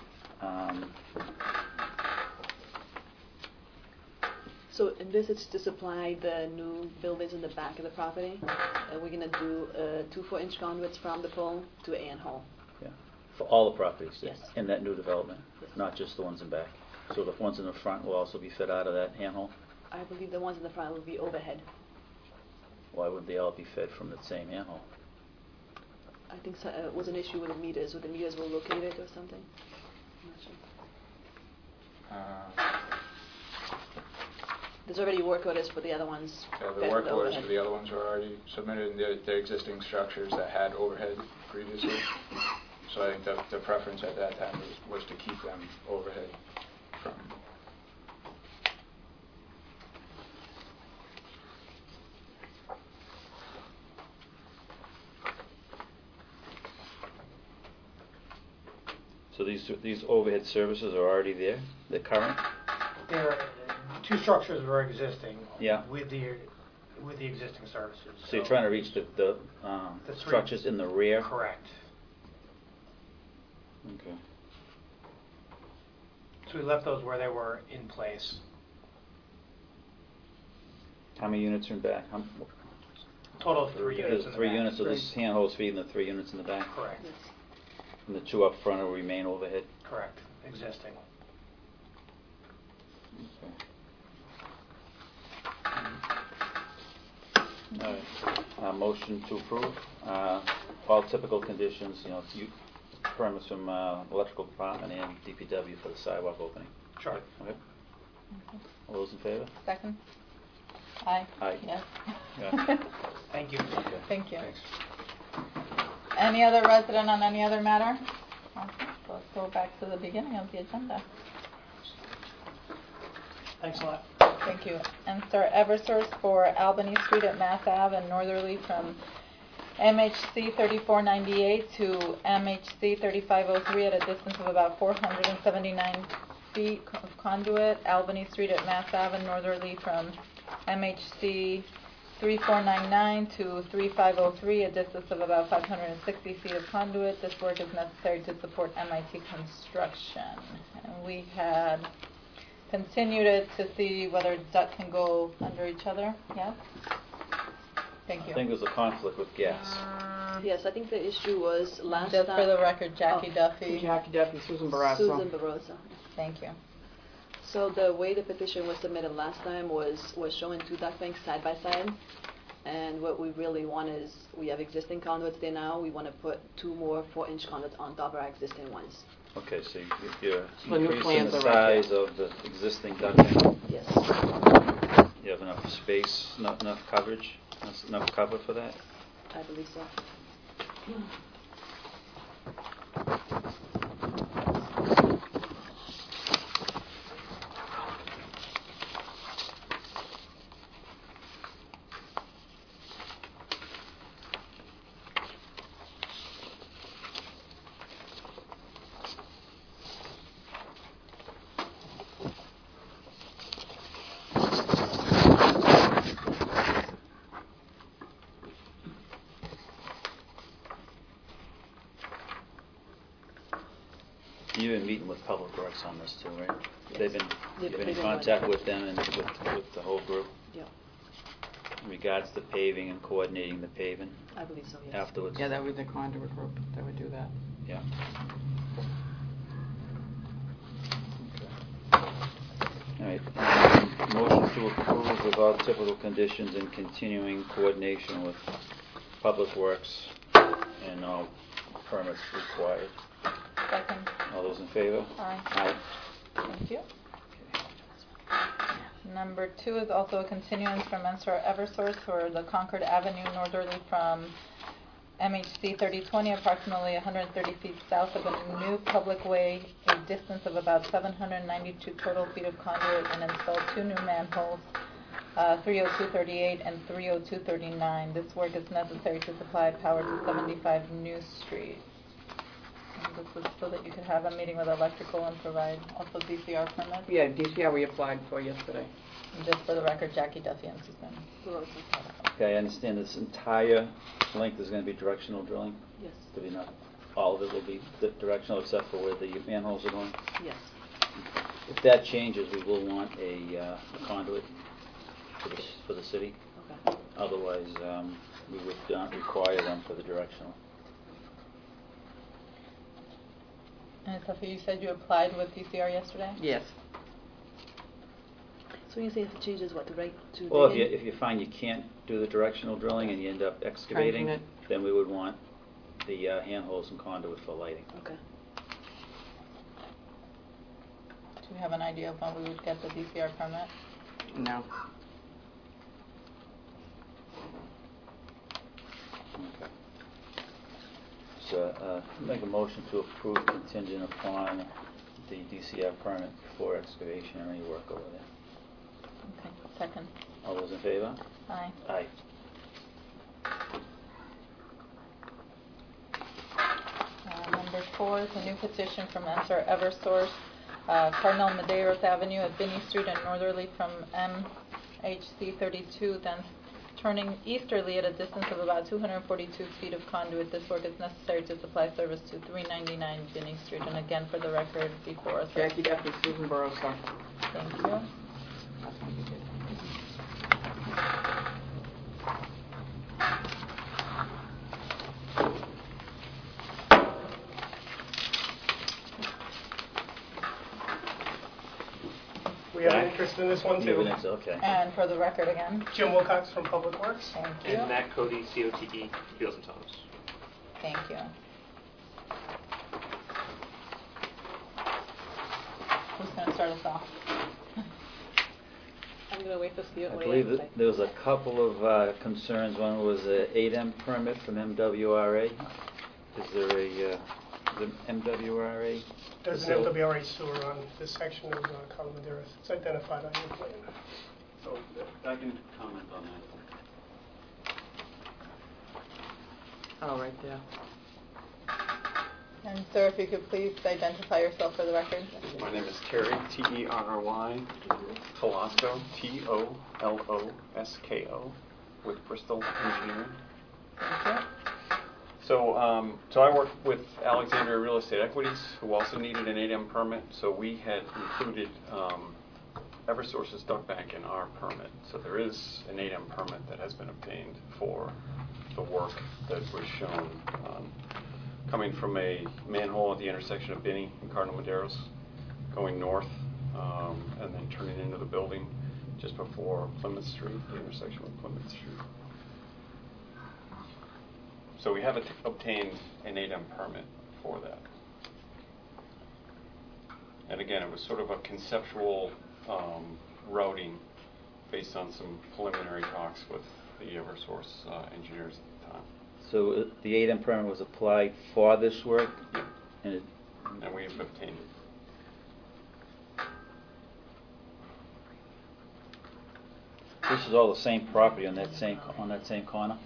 [SPEAKER 15] So, and this is to supply the new buildings in the back of the property. And we're going to do 2 4-inch conduits from the pole to a hole.
[SPEAKER 2] Yeah, for all the properties
[SPEAKER 15] Yes.
[SPEAKER 2] in that new development, not just the ones in back. So the ones in the front will also be fed out of that handhole?
[SPEAKER 15] I believe the ones in the front will be overhead.
[SPEAKER 2] Why would they all be fed from the same handhole?
[SPEAKER 15] I think so, it was an issue with the meters were located or something. I'm not sure. There's already work orders for the other ones.
[SPEAKER 16] The
[SPEAKER 15] that
[SPEAKER 16] work
[SPEAKER 15] are
[SPEAKER 16] orders
[SPEAKER 15] overhead.
[SPEAKER 16] for the other ones were already submitted, and they're existing structures that had overhead previously. So I think the preference at that time was to keep them overhead from.
[SPEAKER 2] So these overhead services are already there? They're current?
[SPEAKER 6] There are two structures that are existing.
[SPEAKER 2] Yeah.
[SPEAKER 6] With the existing services.
[SPEAKER 2] So you're trying to reach the
[SPEAKER 6] three-
[SPEAKER 2] structures in the rear?
[SPEAKER 6] Correct.
[SPEAKER 2] Okay.
[SPEAKER 6] So we left those where they were in place.
[SPEAKER 2] How many units are in back?
[SPEAKER 6] Total of 3 units in
[SPEAKER 2] There's
[SPEAKER 6] the
[SPEAKER 2] 3
[SPEAKER 6] back.
[SPEAKER 2] units, so this handhold's feeding the 3 units in the back?
[SPEAKER 6] Correct.
[SPEAKER 2] And the 2 up front will remain overhead?
[SPEAKER 6] Correct. Existing.
[SPEAKER 2] All right. Motion to approve. All typical conditions, permits from electrical department and DPW for the sidewalk opening.
[SPEAKER 6] Sure.
[SPEAKER 2] Okay. All those in favor?
[SPEAKER 1] Second? Aye.
[SPEAKER 2] Aye.
[SPEAKER 1] Yes.
[SPEAKER 2] Yeah.
[SPEAKER 6] Thank you.
[SPEAKER 2] Okay.
[SPEAKER 1] Thank you.
[SPEAKER 2] Thanks.
[SPEAKER 1] Any other resident on any other matter? Okay, so let's go back to the beginning of the agenda.
[SPEAKER 6] Thanks a lot.
[SPEAKER 1] Thank you. NSTAR Eversource for Albany Street at Mass Ave and Northerly from MHC 3498 to MHC 3503 at a distance of about 479 feet of conduit. Albany Street at Mass Ave and Northerly from MHC 3499 to 3503, a distance of about 560 feet of conduit. This work is necessary to support MIT construction. And we had continued it to see whether duct can go under each other. Yes? Thank you.
[SPEAKER 2] I think there's a conflict with gas.
[SPEAKER 15] Yes, I think the issue was last
[SPEAKER 1] Just
[SPEAKER 15] time.
[SPEAKER 1] for the record, Jackie Duffy.
[SPEAKER 7] Jackie Duffy, Susan Barrasso.
[SPEAKER 15] Susan Barroso.
[SPEAKER 1] Thank you.
[SPEAKER 15] So the way the petition was submitted last time was showing 2 duct banks side by side. And what we really want is, we have existing conduits there now. We want to put 2 more 4-inch conduits on top of our existing ones.
[SPEAKER 2] Okay, so you're
[SPEAKER 7] The new
[SPEAKER 2] increasing
[SPEAKER 7] plans
[SPEAKER 2] the
[SPEAKER 7] are right
[SPEAKER 2] size of the existing ducting.
[SPEAKER 15] Yes.
[SPEAKER 2] You have enough space, enough coverage, enough cover for that?
[SPEAKER 15] I believe so.
[SPEAKER 2] You've been meeting with Public Works on this too, right?
[SPEAKER 15] Yes.
[SPEAKER 2] You've been in contact with them and with the whole group?
[SPEAKER 15] Yeah.
[SPEAKER 2] In regards to paving and coordinating the paving
[SPEAKER 15] I believe so, yes.
[SPEAKER 2] afterwards?
[SPEAKER 7] Yeah, that was the conduit group that would do that.
[SPEAKER 2] Yeah. All right. Motion to approve with all typical conditions and continuing coordination with Public Works and all permits required.
[SPEAKER 1] Second.
[SPEAKER 2] All those in favor?
[SPEAKER 1] Aye.
[SPEAKER 2] Aye.
[SPEAKER 1] Thank you. Number 2 is also a continuance from NSTAR Eversource for the Concord Avenue northerly from MHC 3020, approximately 130 feet south of a new public way, a distance of about 792 total feet of conduit, and install 2 new manholes, 30238 and 30239. This work is necessary to supply power to 75 New Street. And this was so that you could have a meeting with electrical and provide also DCR permits.
[SPEAKER 7] Yeah, DCR we applied for yesterday.
[SPEAKER 1] And just for the record, Jackie Duffy and Susan Barroso.
[SPEAKER 2] Okay, I understand this entire length is going to be directional drilling?
[SPEAKER 15] Yes.
[SPEAKER 2] To be not, all of it will be directional except for where the manholes are going?
[SPEAKER 15] Yes.
[SPEAKER 2] If that changes, we will want a conduit for the city.
[SPEAKER 15] Okay.
[SPEAKER 2] Otherwise, we would not require them for the directional.
[SPEAKER 1] And Sophie, you said you applied with DCR yesterday?
[SPEAKER 7] Yes.
[SPEAKER 15] So you say if it changes what, to
[SPEAKER 2] Well,
[SPEAKER 15] digging?
[SPEAKER 2] if you find you can't do the directional drilling and you end up excavating,
[SPEAKER 7] Trenching it.
[SPEAKER 2] then we would want the handholds and conduit for lighting.
[SPEAKER 15] Okay.
[SPEAKER 1] Do you have an idea of when we would get the DCR permit?
[SPEAKER 7] No.
[SPEAKER 2] Okay. So, make a motion to approve contingent upon the DCF permit for excavation or any work over there.
[SPEAKER 1] Okay, second.
[SPEAKER 2] All those in favor?
[SPEAKER 1] Aye.
[SPEAKER 2] Aye.
[SPEAKER 1] Number 4 is a new petition from Enter Eversource, Cardinal Medeiros Avenue at Binney Street and northerly from MHC 32, then turning easterly at a distance of about 242 feet of conduit. This work is necessary to supply service to 399 Binney Street. And again, for the record, before us.
[SPEAKER 7] Jackie Duffy, Susan Barosa.
[SPEAKER 1] Thank you.
[SPEAKER 13] We have an interest in this one too.
[SPEAKER 2] Okay.
[SPEAKER 1] And for the record again.
[SPEAKER 13] Jim Wilcox from Public Works.
[SPEAKER 1] Thank you.
[SPEAKER 9] And Matt Cody, COTD, Beals and Thomas.
[SPEAKER 1] Thank you. Who's going to start us off?
[SPEAKER 15] I'm going to wait for Steve.
[SPEAKER 2] I believe that there was a couple of concerns. One was a 8M permit from MWRA. Is there a MWRA?
[SPEAKER 13] There's an MWRA sewer on this section of Cardinal Medeiros. It's identified on your plan.
[SPEAKER 2] So I can comment on that.
[SPEAKER 7] Oh, right there.
[SPEAKER 1] And sir, if you could please identify yourself for the record.
[SPEAKER 17] My name is Terry, Terry Tolosko, Tollosko, with Bristol Engineering.
[SPEAKER 1] Thank you.
[SPEAKER 17] So I work with Alexandria Real Estate Equities, who also needed an 8M permit. So we had included Eversource's duct bank in our permit. So there is an 8M permit that has been obtained for the work that was shown coming from a manhole at the intersection of Binney and Cardinal Medeiros, going north, and then turning into the building just before Plymouth Street, the intersection with Plymouth Street. So we have obtained an 8M permit for that. And again, it was sort of a conceptual routing based on some preliminary talks with the Eversource engineers at the time.
[SPEAKER 2] So the 8M permit was applied for this work?
[SPEAKER 17] Yeah.
[SPEAKER 2] And
[SPEAKER 17] we have obtained it.
[SPEAKER 2] This is all the same property on that same corner?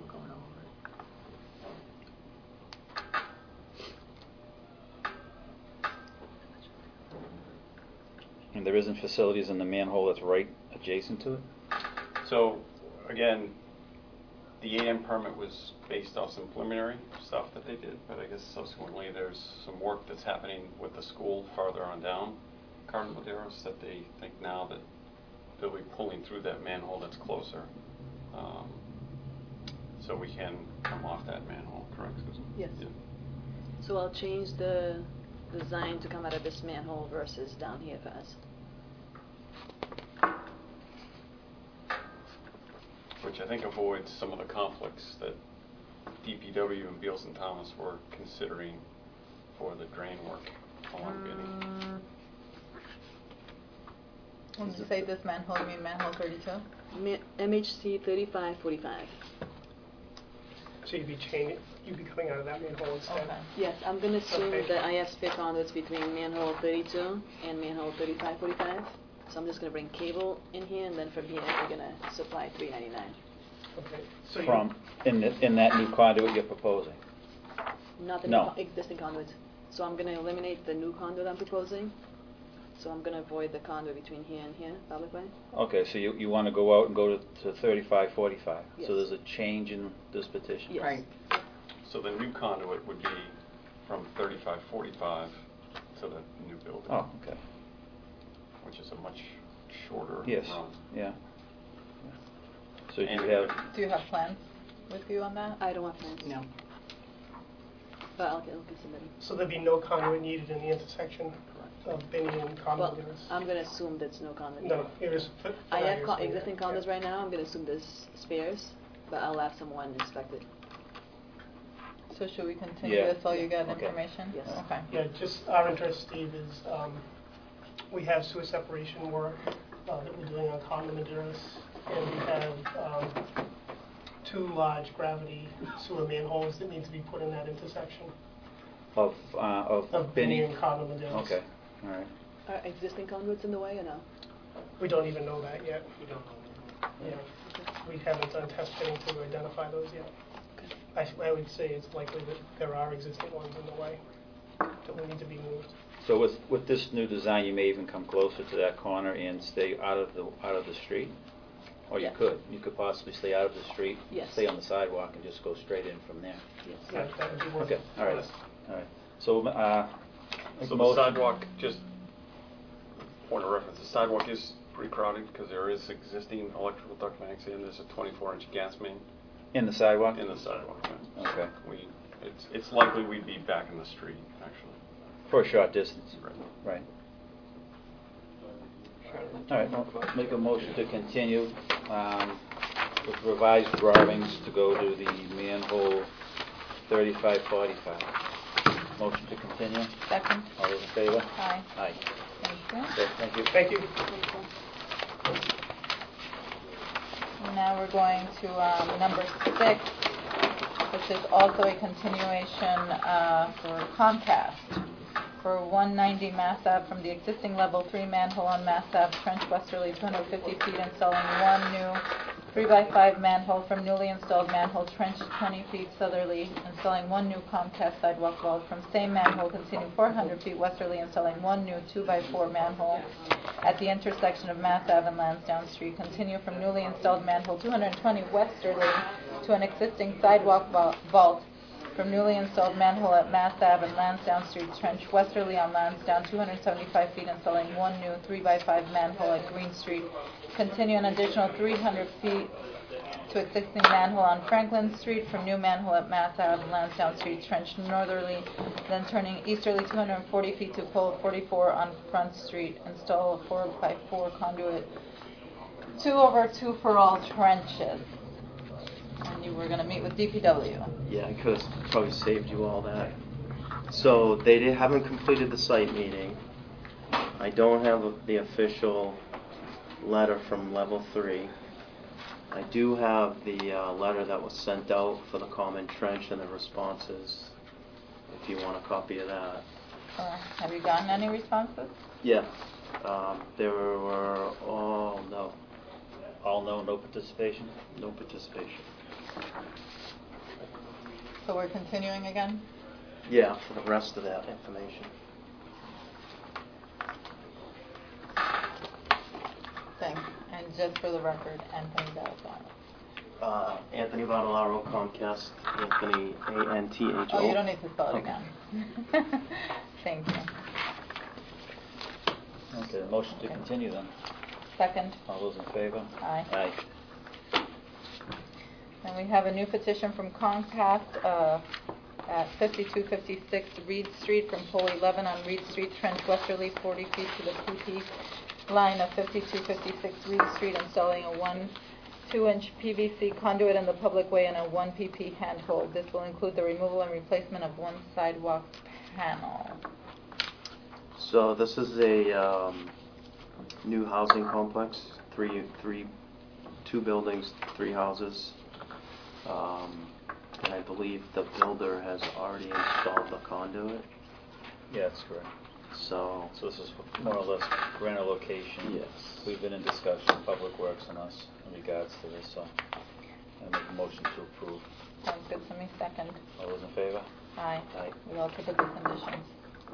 [SPEAKER 2] And there isn't facilities in the manhole that's right adjacent to it?
[SPEAKER 17] So, again, the 8M permit was based off some preliminary stuff that they did, but I guess subsequently there's some work that's happening with the school farther on down Cardinal Medeiros that they think now that they'll be pulling through that manhole that's closer. So we can come off that manhole, correct, Susan?
[SPEAKER 15] Yes.
[SPEAKER 17] Yeah.
[SPEAKER 15] So I'll change the design to come out of this manhole versus down here first.
[SPEAKER 17] Which I think avoids some of the conflicts that DPW and Beals and Thomas were considering for the drain work along Binney.
[SPEAKER 1] When you say this manhole, you mean manhole 32?
[SPEAKER 15] MHC 3545.
[SPEAKER 13] So you'd be coming out of that manhole instead?
[SPEAKER 1] Okay.
[SPEAKER 15] Yes, I'm going to assume
[SPEAKER 13] Okay.
[SPEAKER 15] that I have spare conduits between manhole 32 and manhole 3545. So I'm just going to bring cable in here, and then from here we're going to supply 399.
[SPEAKER 13] Okay. So
[SPEAKER 2] From in that new conduit you're proposing?
[SPEAKER 15] Not the
[SPEAKER 2] No.
[SPEAKER 15] existing conduit. So I'm going to eliminate the new conduit I'm proposing. So I'm going to avoid the conduit between here and here, public way.
[SPEAKER 2] Okay, so you want to go out and go to 3545.
[SPEAKER 15] Yes.
[SPEAKER 2] So there's a change in this petition?
[SPEAKER 15] Yes.
[SPEAKER 7] Right.
[SPEAKER 17] So the new conduit would be from 3545 to the new building.
[SPEAKER 2] Oh, okay.
[SPEAKER 17] Which is a much shorter
[SPEAKER 2] Yes,
[SPEAKER 17] run.
[SPEAKER 2] yeah. So
[SPEAKER 17] And
[SPEAKER 2] you have...
[SPEAKER 1] Do you have plans with you on that?
[SPEAKER 15] I don't have plans.
[SPEAKER 7] No.
[SPEAKER 15] But I'll get submit them.
[SPEAKER 13] So there'd be no conduit needed in the intersection of Binney and Cardinal
[SPEAKER 15] Well,
[SPEAKER 13] Medeiros?
[SPEAKER 15] I'm going to assume there's no conduit.
[SPEAKER 13] No, here is.
[SPEAKER 15] I have existing conduits right now. I'm going to assume there's spares, but I'll have someone inspect it.
[SPEAKER 1] So should we continue
[SPEAKER 2] Yeah.
[SPEAKER 1] this while you get
[SPEAKER 2] Okay.
[SPEAKER 1] information?
[SPEAKER 15] Yes.
[SPEAKER 1] Okay.
[SPEAKER 13] Yeah, just our interest, Steve, is we have sewer separation work that we're doing on common address, and we have 2 large gravity sewer manholes that need to be put in that intersection.
[SPEAKER 2] Of
[SPEAKER 13] Binney and Cardinal Meadows.
[SPEAKER 2] Okay, all right.
[SPEAKER 15] Are existing conduits in the way or no?
[SPEAKER 13] We don't even know that yet.
[SPEAKER 8] We don't know.
[SPEAKER 13] Yeah, we haven't done test fitting to identify those yet. I would say it's likely that there are existing ones in the way that will need to be moved.
[SPEAKER 2] So with this new design, you may even come closer to that corner and stay out of the street? Or you could possibly stay out of the street, stay on the sidewalk and just go straight in from there.
[SPEAKER 15] Yes.
[SPEAKER 13] Yeah, that would be worth
[SPEAKER 2] Okay, all right. So,
[SPEAKER 17] So the sidewalk, just point of reference, the sidewalk is pretty crowded because there is existing electrical duct banks and there's a 24-inch gas main.
[SPEAKER 2] In the sidewalk?
[SPEAKER 17] In the sidewalk, yeah.
[SPEAKER 2] Okay.
[SPEAKER 17] It's likely we'd be back in the street, actually.
[SPEAKER 2] For a short distance?
[SPEAKER 17] Right.
[SPEAKER 2] All right, well, make a motion to continue with revised drawings to go to the manhole 3545. Motion to continue?
[SPEAKER 1] Second.
[SPEAKER 2] All those in favor?
[SPEAKER 1] Aye.
[SPEAKER 2] Aye.
[SPEAKER 1] Thank you.
[SPEAKER 2] Okay, thank you.
[SPEAKER 13] Thank you.
[SPEAKER 1] Now we're going to number 6, which is also a continuation for Comcast. For 190 Mass Ave from the existing level 3 manhole on Mass Ave, trench westerly 250 feet, installing 1 new 3x5 manhole from newly installed manhole, trench 20 feet southerly, installing 1 new Comcast sidewalk vault from same manhole, continuing 400 feet westerly, installing 1 new 2x4 manhole at the intersection of Mass Ave and Lansdowne Street. Continue from newly installed manhole 220 westerly to an existing sidewalk vault from newly installed manhole at Mass Ave and Lansdowne Street, trench westerly on Lansdowne, 275 feet, installing 1 new 3x5 manhole at Green Street. Continue an additional 300 feet to existing manhole on Franklin Street from new manhole at Mass Ave and Lansdowne Street, trench northerly, then turning easterly 240 feet to pole 44 on Front Street. Install a 4x4 conduit 2/2 for all trenches. And you were going to meet with DPW.
[SPEAKER 5] Yeah, I could have probably saved you all that. So they haven't completed the site meeting. I don't have the official letter from level 3. I do have the letter that was sent out for the common trench and the responses, if you want a copy of that.
[SPEAKER 1] Have you gotten any responses?
[SPEAKER 5] Yeah. There were all no.
[SPEAKER 2] All no, no participation?
[SPEAKER 5] No participation.
[SPEAKER 1] So we're continuing again?
[SPEAKER 5] Yeah, for the rest of that information.
[SPEAKER 1] Thanks. And just for the record, Anthony Valentine.
[SPEAKER 5] Anthony Vadalaro, Comcast, Anthony, A-N-T-H-O.
[SPEAKER 1] Oh, you don't need to spell it again. Thank you.
[SPEAKER 2] Okay, motion to continue then.
[SPEAKER 1] Second.
[SPEAKER 2] All those in favor?
[SPEAKER 1] Aye.
[SPEAKER 2] Aye.
[SPEAKER 1] And we have a new petition from Comcast at 5256 Reed Street from pole 11 on Reed Street, trench westerly 40 feet to the PP line of 5256 Reed Street, installing a 2-inch PVC conduit in the public way and a 1 PP handhold. This will include the removal and replacement of 1 sidewalk panel.
[SPEAKER 5] So this is a new housing complex, 2 buildings, 3 houses. And I believe the builder has already installed the conduit.
[SPEAKER 2] Yeah, that's correct.
[SPEAKER 5] So
[SPEAKER 2] this is more or less rental location.
[SPEAKER 5] Yes.
[SPEAKER 2] We've been in discussion, Public Works and us, in regards to this, so I make a motion to approve.
[SPEAKER 1] Sounds good to me. Second.
[SPEAKER 2] All those in favor?
[SPEAKER 1] Aye.
[SPEAKER 2] Aye.
[SPEAKER 1] With all typical conditions.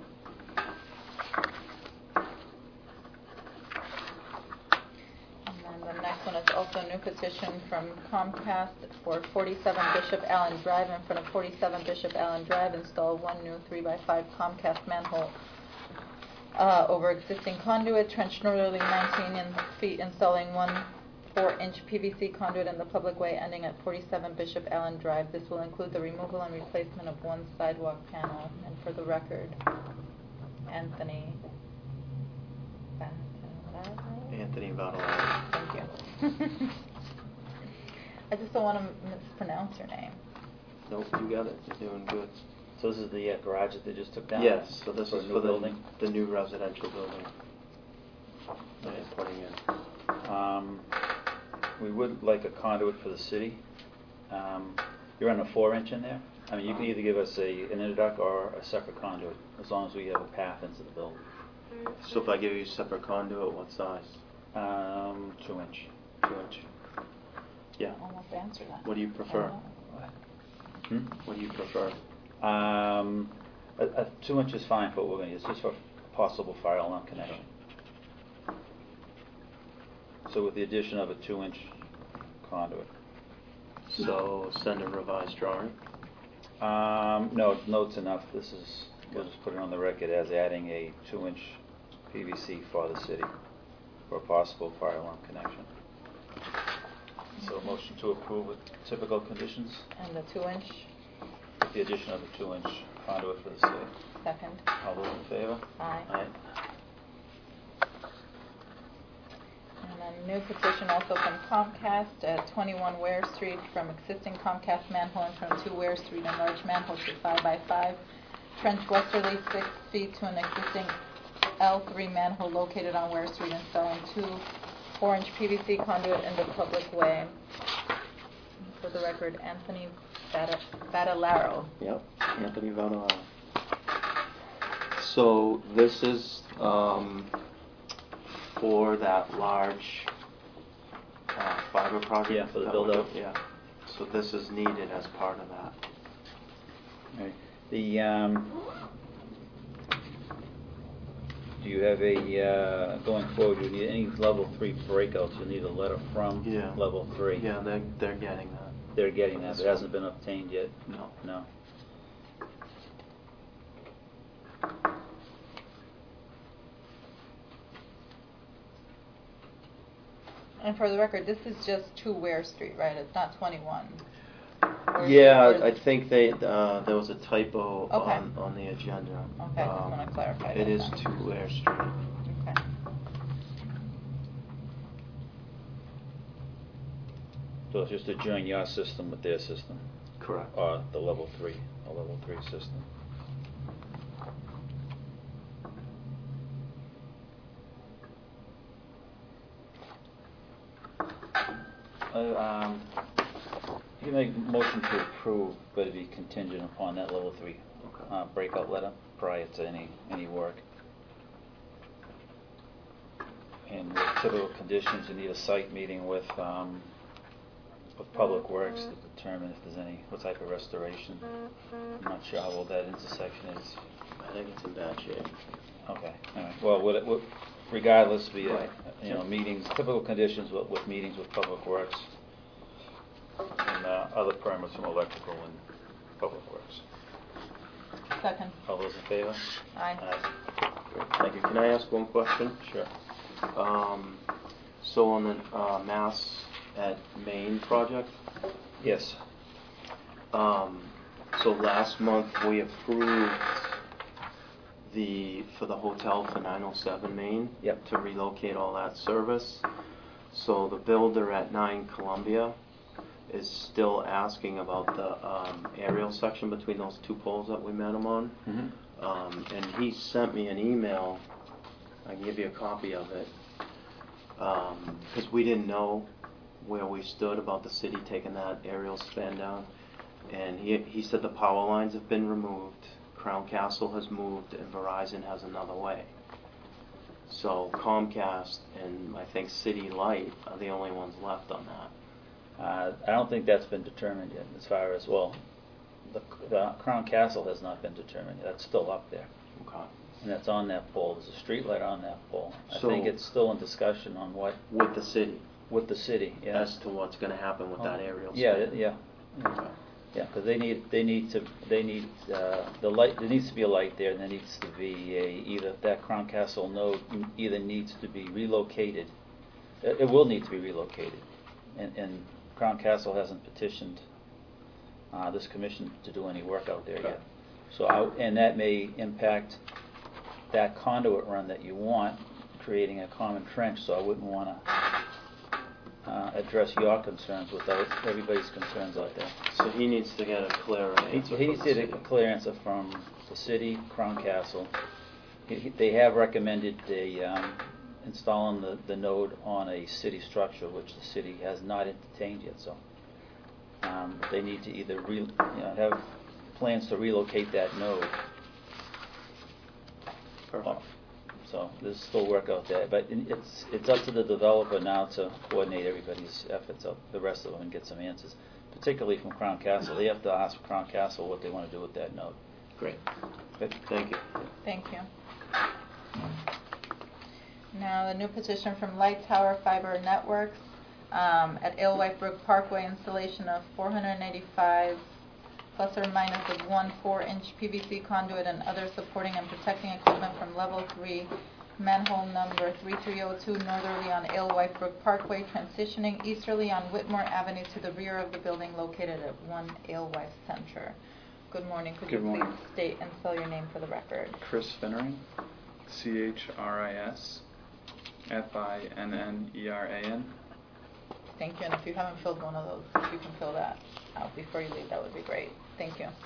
[SPEAKER 1] And then the next one is also a new petition from Comcast for 47 Bishop Allen Drive. In front of 47 Bishop Allen Drive, install 1 new 3x5 Comcast manhole over existing conduit, trench northerly 19 feet, installing 1 4-inch PVC conduit in the public way ending at 47 Bishop Allen Drive. This will include the removal and replacement of 1 sidewalk panel. And for the record, Anthony
[SPEAKER 5] Vadalaro.
[SPEAKER 1] Thank you. I just don't want to mispronounce your name.
[SPEAKER 5] Nope, you got it. You're doing good.
[SPEAKER 2] So this is the garage that they just took down?
[SPEAKER 5] Yes, so this is for
[SPEAKER 2] building?
[SPEAKER 5] the new residential building that they're putting in.
[SPEAKER 2] We would like a conduit for the city. You're on a 4-inch in there? I mean, you can either give us an interduct or a separate conduit, as long as we have a path into the building.
[SPEAKER 5] So if I give you a separate conduit, what size?
[SPEAKER 2] 2-inch.
[SPEAKER 5] 2-inch. Yeah.
[SPEAKER 1] Almost answer that.
[SPEAKER 5] What do you prefer? What do you prefer?
[SPEAKER 2] A 2-inch is fine for what we're going to use, just for possible fire alarm connection. So with the addition of a 2-inch conduit.
[SPEAKER 5] So send a revised drawing?
[SPEAKER 2] No, note's enough. We'll just put it on the record as adding a 2-inch PVC for the city for a possible fire alarm connection. So motion to approve with typical conditions?
[SPEAKER 1] And the 2-inch?
[SPEAKER 2] With the addition of a 2-inch conduit for the city.
[SPEAKER 1] Second.
[SPEAKER 2] All those in favor?
[SPEAKER 1] Aye.
[SPEAKER 2] Aye.
[SPEAKER 1] And a new petition also from Comcast at 21 Ware Street, from existing Comcast manhole and from 2 Ware Street, enlarged manhole to 5x5. Trench westerly 6 feet to an existing L3 manhole located on Ware Street, installing 2 4-inch PVC conduit in the public way. For the record, Anthony Badalaro.
[SPEAKER 5] Yep, Anthony Badalaro. So this is for that large fiber project?
[SPEAKER 2] Yeah, for the
[SPEAKER 5] that
[SPEAKER 2] build-up.
[SPEAKER 5] Yeah. So this is needed as part of that.
[SPEAKER 2] Right. Do you have a, going forward, you need any level 3 breakouts, you need a letter from level 3.
[SPEAKER 5] Yeah, they're getting that.
[SPEAKER 2] They're getting that. It hasn't been obtained yet?
[SPEAKER 5] No.
[SPEAKER 2] No.
[SPEAKER 1] And for the record, this is just 2 Ware Street, right? It's not 21.
[SPEAKER 5] Yeah, I think there was a typo
[SPEAKER 1] Okay.
[SPEAKER 5] on the agenda.
[SPEAKER 1] Okay, I just want to clarify
[SPEAKER 5] It
[SPEAKER 1] that
[SPEAKER 5] is
[SPEAKER 1] then.
[SPEAKER 5] 2 Ware Street.
[SPEAKER 1] Okay.
[SPEAKER 2] So it's just to join your system with their system?
[SPEAKER 5] Correct.
[SPEAKER 2] Or the level 3, a level 3 system. You can make a motion to approve, but it'd be contingent upon that level 3 breakout letter prior to any work. And with typical conditions, you need a site meeting with Public Works to determine if there's what type of restoration. I'm not sure how old that intersection is.
[SPEAKER 5] I think it's in bad shape.
[SPEAKER 2] Okay, all right. Well, regardless,
[SPEAKER 5] Right.
[SPEAKER 2] Meetings, typical conditions with meetings with Public Works and other permits from electrical and Public Works.
[SPEAKER 1] Second.
[SPEAKER 2] All those in favor?
[SPEAKER 1] Aye.
[SPEAKER 5] Great, thank you. Can I ask one question?
[SPEAKER 2] Sure.
[SPEAKER 5] So on the Mass at Main project?
[SPEAKER 2] Yes.
[SPEAKER 5] So last month we approved for the hotel for 907 Main.
[SPEAKER 2] Yep.
[SPEAKER 5] To relocate all that service. So the builder at 9 Columbia is still asking about the aerial section between those 2 poles that we met him on.
[SPEAKER 2] Mm-hmm.
[SPEAKER 5] And he sent me an email. I can give you a copy of it. Because we didn't know where we stood about the city taking that aerial span down. And he said the power lines have been removed, Crown Castle has moved, and Verizon has another way. So Comcast and I think City Light are the only ones left on that.
[SPEAKER 2] I don't think that's been determined yet as far as, the Crown Castle has not been determined yet. That's still up there.
[SPEAKER 5] Okay.
[SPEAKER 2] And that's on that pole. There's a street light on that pole. I
[SPEAKER 5] So-
[SPEAKER 2] think it's still in discussion on what...
[SPEAKER 5] With the city?
[SPEAKER 2] With the city, yeah.
[SPEAKER 5] As to what's going to happen with that aerial
[SPEAKER 2] Yeah,
[SPEAKER 5] span?
[SPEAKER 2] yeah.
[SPEAKER 5] Okay.
[SPEAKER 2] Yeah, because there needs to be a light there, and there needs to be either that Crown Castle node either needs to be relocated. It will need to be relocated, and Crown Castle hasn't petitioned this commission to do any work out there yet. So, and that may impact that conduit run that you want, creating a common trench. So I wouldn't want to address your concerns without everybody's concerns out there.
[SPEAKER 5] So he needs to get a clear answer.
[SPEAKER 2] He needs to get a clear answer from the city, Crown Castle. They have recommended installing the node on a city structure, which the city has not entertained yet, so they need to either have plans to relocate that node.
[SPEAKER 5] Perfect.
[SPEAKER 2] So there's still work out there, but it's up to the developer now to coordinate everybody's efforts, the rest of them, and get some answers, particularly from Crown Castle. They have to ask Crown Castle what they want to do with that node.
[SPEAKER 5] Great.
[SPEAKER 2] Okay.
[SPEAKER 5] Thank you.
[SPEAKER 1] Thank you. Now, the new petition from Light Tower Fiber Networks at Alewife Brook Parkway, installation of 485 plus or minus of 1 4-inch PVC conduit and other supporting and protecting equipment from level 3 manhole number 3302 northerly on Alewife Brook Parkway, transitioning easterly on Whitmore Avenue to the rear of the building located at 1 Alewife Center. Good morning. Could you please state and spell your name for the record?
[SPEAKER 18] Chris Finnering, CHRIS FINNERAN.
[SPEAKER 1] Thank you. And if you haven't filled one of those, if you can fill that out before you leave, that would be great. Thank you.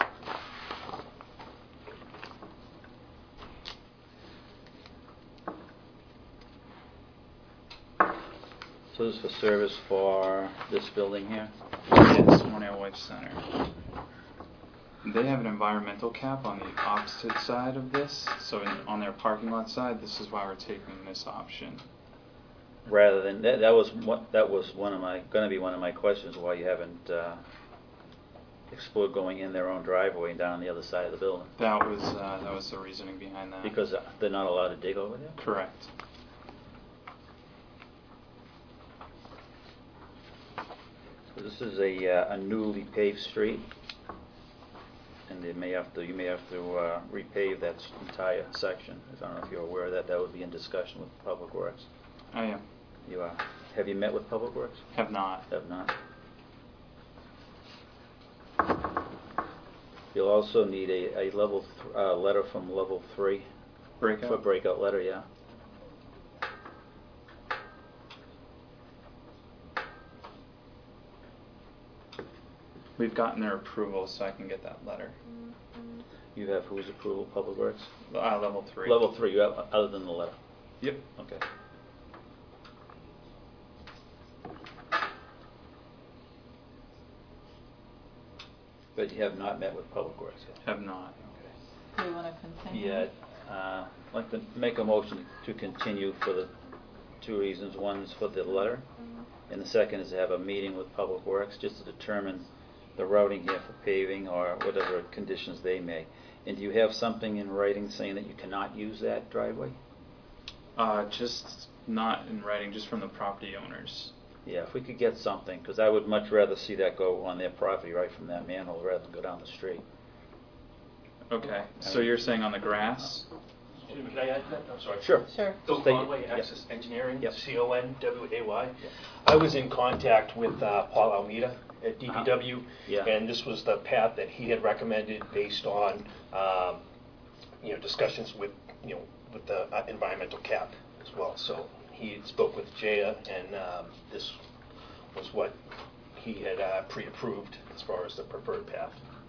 [SPEAKER 2] So this is for service for this building here?
[SPEAKER 18] Yes, 1 Alewife Center. They have an environmental cap on the opposite side of this, so on their parking lot side, this is why we're taking this option.
[SPEAKER 2] Rather than that was going to be one of my questions, why you haven't explored going in their own driveway and down the other side of the building.
[SPEAKER 18] That was the reasoning behind that.
[SPEAKER 2] Because they're not allowed to dig over there?
[SPEAKER 18] Correct.
[SPEAKER 2] So this is a newly paved street, and you may have to repave that entire section. I don't know if you're aware of that. That would be in discussion with Public Works.
[SPEAKER 18] I am.
[SPEAKER 2] You are. Have you met with Public Works?
[SPEAKER 18] Have not.
[SPEAKER 2] Have not. You'll also need a letter from level 3.
[SPEAKER 18] Breakout?
[SPEAKER 2] For breakout letter, yeah.
[SPEAKER 18] We've gotten their approval, so I can get that letter.
[SPEAKER 2] You have whose approval? Public Works?
[SPEAKER 18] Level 3.
[SPEAKER 2] Level 3, you have other than the letter?
[SPEAKER 18] Yep.
[SPEAKER 2] Okay. But you have not met with Public Works yet?
[SPEAKER 18] Have not.
[SPEAKER 1] Do you want to continue?
[SPEAKER 2] Yeah, I'd like to make a motion to continue for the 2 reasons. One is for the letter, and the second is to have a meeting with Public Works just to determine the routing here for paving or whatever conditions they may. And do you have something in writing saying that you cannot use that driveway?
[SPEAKER 18] Just not in writing, just from the property owners.
[SPEAKER 2] Yeah, if we could get something, because I would much rather see that go on their property right from that manhole rather than go down the street.
[SPEAKER 18] Okay, so you're saying on the grass?
[SPEAKER 19] Can I add that? I'm sorry.
[SPEAKER 2] Sure.
[SPEAKER 1] Sure.
[SPEAKER 19] Phil
[SPEAKER 2] State-
[SPEAKER 19] Conway,
[SPEAKER 2] yep.
[SPEAKER 19] Access Engineering,
[SPEAKER 2] Yep.
[SPEAKER 19] CONWAY. I was in contact with Paul Almeida at DPW,
[SPEAKER 2] Yeah.
[SPEAKER 19] and this was the path that he had recommended based on, discussions with the environmental cap as well. So he spoke with Jaya, and this was what he had pre-approved as far as the preferred path.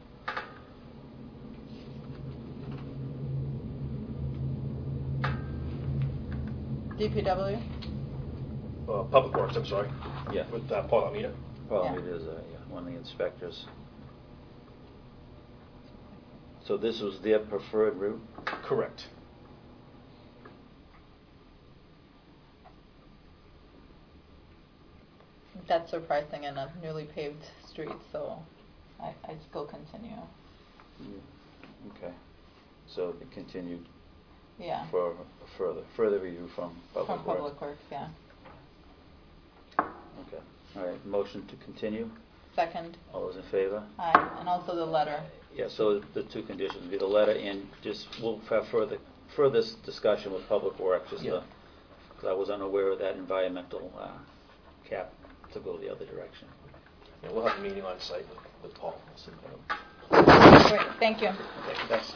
[SPEAKER 1] DPW?
[SPEAKER 19] Public Works, I'm sorry.
[SPEAKER 2] Yeah.
[SPEAKER 19] With Paul Almeida.
[SPEAKER 2] Well,
[SPEAKER 1] Yeah.
[SPEAKER 2] it is one of the inspectors. So this was their preferred route?
[SPEAKER 19] Correct.
[SPEAKER 1] That's surprising in a newly paved street, so I'd still continue.
[SPEAKER 2] Okay. So it continued
[SPEAKER 1] Yeah.
[SPEAKER 2] for further review from Public
[SPEAKER 1] From
[SPEAKER 2] Works.
[SPEAKER 1] Public Works, yeah.
[SPEAKER 2] Okay. All right. Motion to continue.
[SPEAKER 1] Second.
[SPEAKER 2] All those in favor?
[SPEAKER 1] Aye. And also the letter.
[SPEAKER 2] Yeah. So the 2 conditions would be the letter, and we'll have further discussion with Public Works, just because I was unaware of that environmental cap to go the other direction.
[SPEAKER 19] Yeah, we'll have a meeting on site with Paul.
[SPEAKER 1] Great. Thank you.
[SPEAKER 2] Thanks.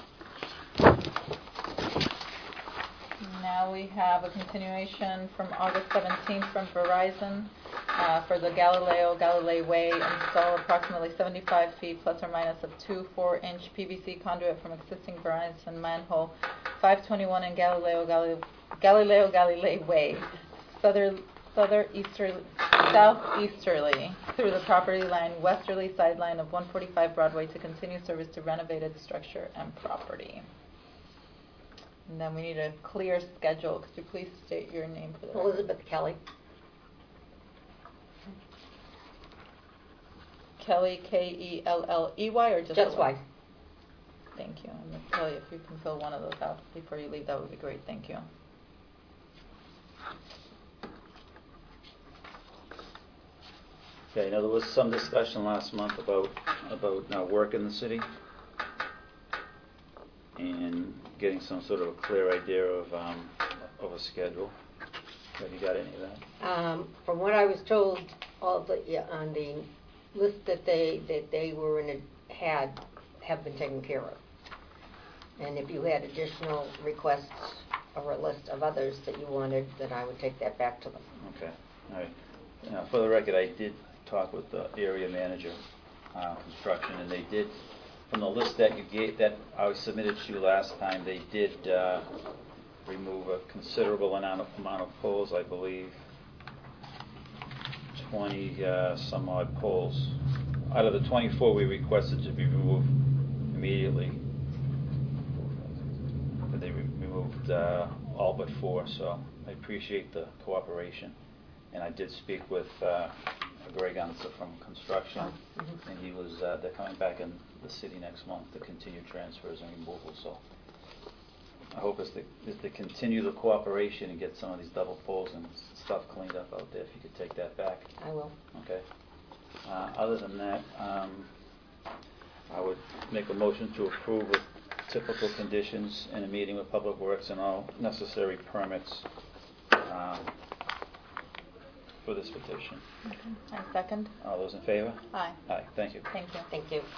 [SPEAKER 1] Now we have a continuation from August 17th from Verizon. for the Galilei Way, install approximately 75 feet plus or minus of 2 4-inch PVC conduit from existing Verizon manhole 521 in Galilei Way, southeasterly through the property line, westerly sideline of 145 Broadway to continue service to renovated structure and property. And then we need a clear schedule. Could you please state your name for the record?
[SPEAKER 20] Elizabeth Kelly.
[SPEAKER 1] Kelly, K-E-L-L-E-Y, or just
[SPEAKER 20] Y?
[SPEAKER 1] Thank you. And Ms. Kelly, if you can fill one of those out before you leave, that would be great. Thank you.
[SPEAKER 2] Okay, now there was some discussion last month about work in the city and getting some sort of a clear idea of a schedule. Have you got any of that?
[SPEAKER 20] From what I was told, all on the list that they were in have been taken care of. And if you had additional requests or a list of others that you wanted, then I would take that back to them.
[SPEAKER 2] Okay, all right. Now, for the record, I did talk with the area manager, construction, and they did, from the list that you gave, that I submitted to you last time, they did remove a considerable amount of poles, I believe, 20 some odd poles. Out of the 24 we requested to be removed immediately, but they removed all but 4, so I appreciate the cooperation. And I did speak with Greg Unser from construction, and he was they're coming back in the city next month to continue transfers and removal. So I hope is to continue the cooperation and get some of these double poles and stuff cleaned up out there. If you could take that back.
[SPEAKER 20] I will.
[SPEAKER 2] Okay. Other than that, I would make a motion to approve with typical conditions in a meeting with Public Works and all necessary permits for this petition.
[SPEAKER 1] And second?
[SPEAKER 2] All those in favor?
[SPEAKER 1] Aye.
[SPEAKER 2] Aye. Thank you.
[SPEAKER 1] Thank you.
[SPEAKER 20] Thank you.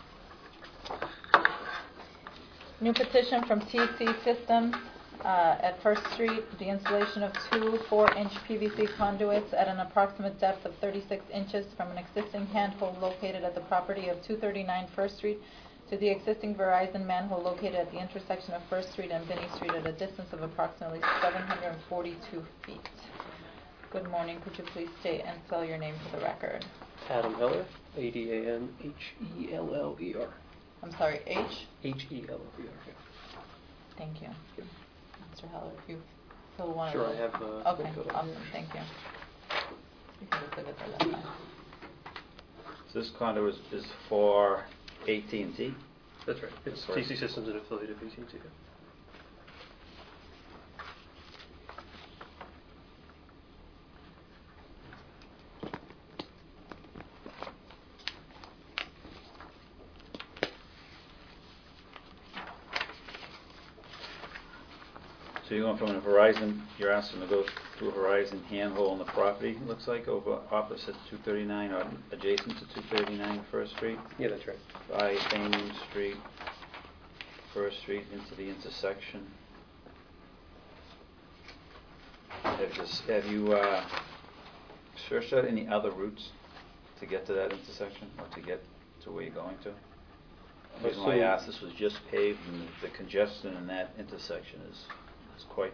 [SPEAKER 1] New petition from TC Systems at First Street, the installation of 2 4-inch PVC conduits at an approximate depth of 36 inches from an existing handhole located at the property of 239 First Street to the existing Verizon manhole located at the intersection of First Street and Binney Street at a distance of approximately 742 feet. Good morning. Could you please state and spell your name for the record?
[SPEAKER 21] Adam Heller, A-D-A-N-H-E-L-L-E-R.
[SPEAKER 1] I'm sorry, H?
[SPEAKER 21] H-E-L-L-E-R.
[SPEAKER 1] Thank you. Mr. Heller, if you fill one
[SPEAKER 21] Sure,
[SPEAKER 1] of those.
[SPEAKER 21] I have the...
[SPEAKER 1] Okay, awesome. Thank you. You can just leave it there, that's fine.
[SPEAKER 2] So this conduit is for AT&T?
[SPEAKER 21] That's right. It's TC Systems, an affiliate of AT&T.
[SPEAKER 2] So you're going from a Verizon, you're asking to go through a Verizon handhole on the property, it looks like, over opposite 239 or adjacent to 239 First Street?
[SPEAKER 21] Yeah, that's right.
[SPEAKER 2] By Bain Street, First Street into the intersection. Have you searched out any other routes to get to that intersection or to get to where you're going to? The reason why I asked, this was just paved, and the congestion in that intersection is quite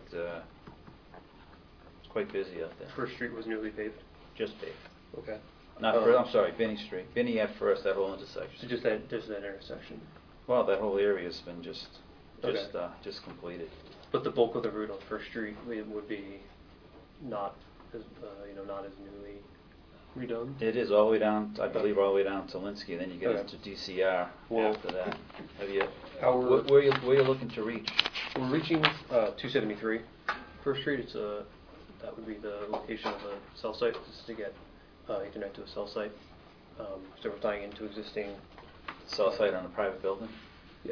[SPEAKER 2] it's quite busy out there.
[SPEAKER 21] First Street was newly paved?
[SPEAKER 2] Just paved.
[SPEAKER 21] Okay.
[SPEAKER 2] Not First, I'm sorry, Binney Street. Binney at First, that whole intersection.
[SPEAKER 21] So just that intersection?
[SPEAKER 2] Well, that whole area has been just completed.
[SPEAKER 21] But the bulk of the route on First Street would be not as not as newly redone?
[SPEAKER 2] It is all the way down, I believe, all the way down to Linsky, and then you get into DCR after that. Have you? Where are you looking to reach?
[SPEAKER 21] We're reaching 273 First Street. It's that would be the location of a cell site. This is to get Ethernet to a cell site. So we're tying into existing
[SPEAKER 2] cell site on a private building.
[SPEAKER 21] Yeah.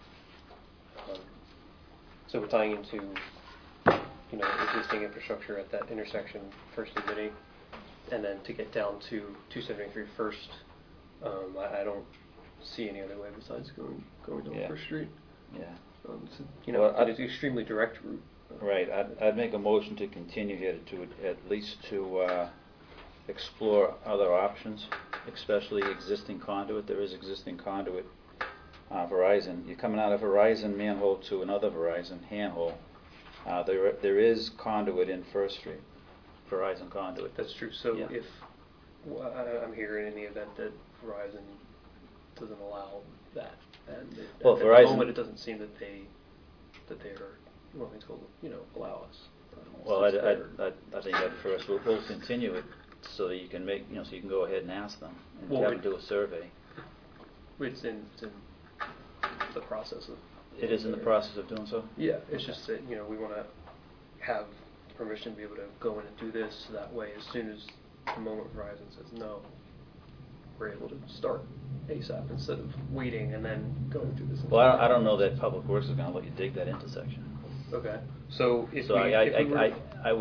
[SPEAKER 21] So we're tying into existing infrastructure at that intersection, First and Binney, and then to get down to 273 First. I don't see any other way besides going down First Street.
[SPEAKER 2] Yeah.
[SPEAKER 21] It's an extremely direct route.
[SPEAKER 2] Right. I'd make a motion to continue here to at least to explore other options, especially existing conduit. There is existing conduit, Verizon. You're coming out of Verizon manhole to another Verizon handhole. There is conduit in First Street, Verizon conduit.
[SPEAKER 21] That's true. So
[SPEAKER 2] Yeah.
[SPEAKER 21] if I'm here in the event that Verizon doesn't allow that, and
[SPEAKER 2] Well,
[SPEAKER 21] at
[SPEAKER 2] Verizon-
[SPEAKER 21] the moment it doesn't seem that they are willing to allow us.
[SPEAKER 2] Well,
[SPEAKER 21] Since they're-
[SPEAKER 2] I think at first we'll continue it so that you can make, so you can go ahead and ask them and
[SPEAKER 21] Well,
[SPEAKER 2] have them do a survey.
[SPEAKER 21] It's in the process of.
[SPEAKER 2] It is in the process of doing so?
[SPEAKER 21] Yeah, it's just that, we want to have permission to be able to go in and do this, so that way as soon as the moment Verizon says no, we're able to start ASAP instead of waiting and then going through this.
[SPEAKER 2] Well, I don't know that Public Works is going to let you dig that intersection.
[SPEAKER 21] Okay, so if
[SPEAKER 2] So
[SPEAKER 21] we were-
[SPEAKER 2] I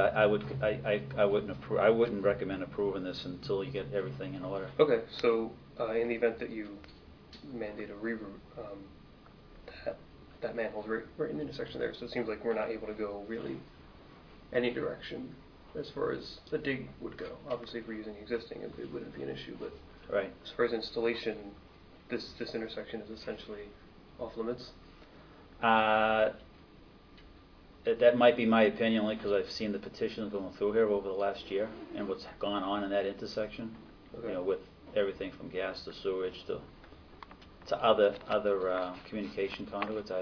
[SPEAKER 2] wouldn't recommend approving this until you get everything in order.
[SPEAKER 21] Okay, so in the event that you mandate a reroute, that manhole's right in the intersection there, so it seems like we're not able to go really any direction as far as the dig would go. Obviously, if we're using existing, it wouldn't be an issue, but
[SPEAKER 2] right.
[SPEAKER 21] As far as installation, this intersection is essentially off limits.
[SPEAKER 2] That might be my opinion, only because I've seen the petitions going through here over the last year and what's gone on in that intersection.
[SPEAKER 21] Okay.
[SPEAKER 2] With everything from gas to sewage to other communication conduits.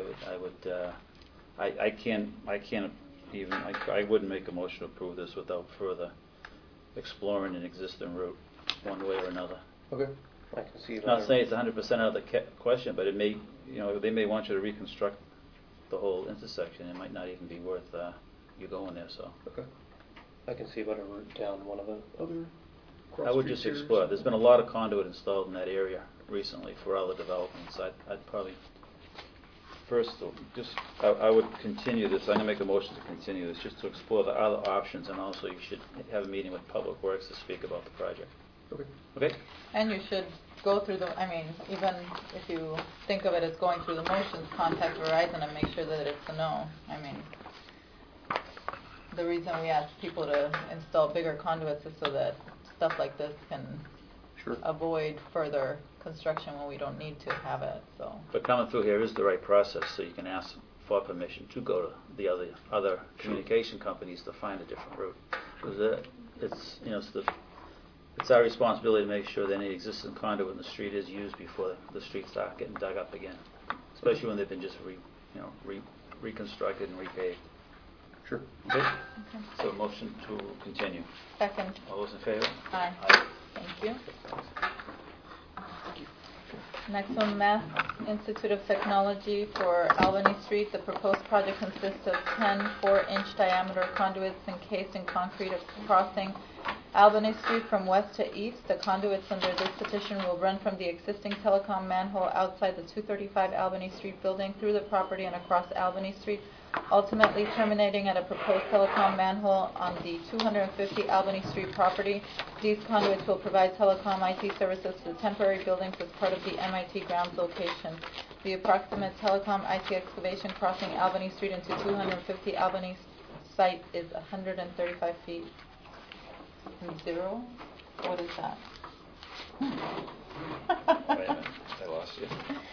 [SPEAKER 2] I wouldn't make a motion to approve this without further exploring an existing route, one way or another.
[SPEAKER 21] Okay. I can see.
[SPEAKER 2] Not saying it's 100% out of the question, but it may, they may want you to reconstruct the whole intersection. It might not even be worth you going there. So.
[SPEAKER 21] Okay. I can see about a route down one of the other.
[SPEAKER 2] I would just explore. There's been a lot of conduit installed in that area recently for other developments. I'd probably first I would continue this. I'm going to make a motion to continue this just to explore the other options, and also you should have a meeting with Public Works to speak about the project.
[SPEAKER 21] Okay.
[SPEAKER 2] Okay.
[SPEAKER 1] And you should go through even if you think of it as going through the motions, contact Verizon and make sure that it's a no. The reason we ask people to install bigger conduits is so that stuff like this can avoid further construction when we don't need to have it. So.
[SPEAKER 2] But coming through here is the right process, so you can ask for permission to go to the other communication companies to find a different route. Because it's our responsibility to make sure that any existing conduit in the street is used before the streets start getting dug up again, especially when they've been just reconstructed and repaved.
[SPEAKER 21] Sure.
[SPEAKER 2] Okay. So motion to continue.
[SPEAKER 1] Second.
[SPEAKER 2] All those in favor?
[SPEAKER 1] Aye. Thank you. Next one, Mass Institute of Technology for Albany Street. The proposed project consists of 10 4-inch diameter conduits encased in concrete crossing Albany Street from west to east. The conduits under this petition will run from the existing telecom manhole outside the 235 Albany Street building through the property and across Albany Street, ultimately terminating at a proposed telecom manhole on the 250 Albany Street property. These conduits will provide telecom IT services to the temporary buildings as part of the MIT grounds location. The approximate telecom IT excavation crossing Albany Street into 250 Albany site is 135 feet. Zero? What is that?
[SPEAKER 2] Wait a minute, I lost you.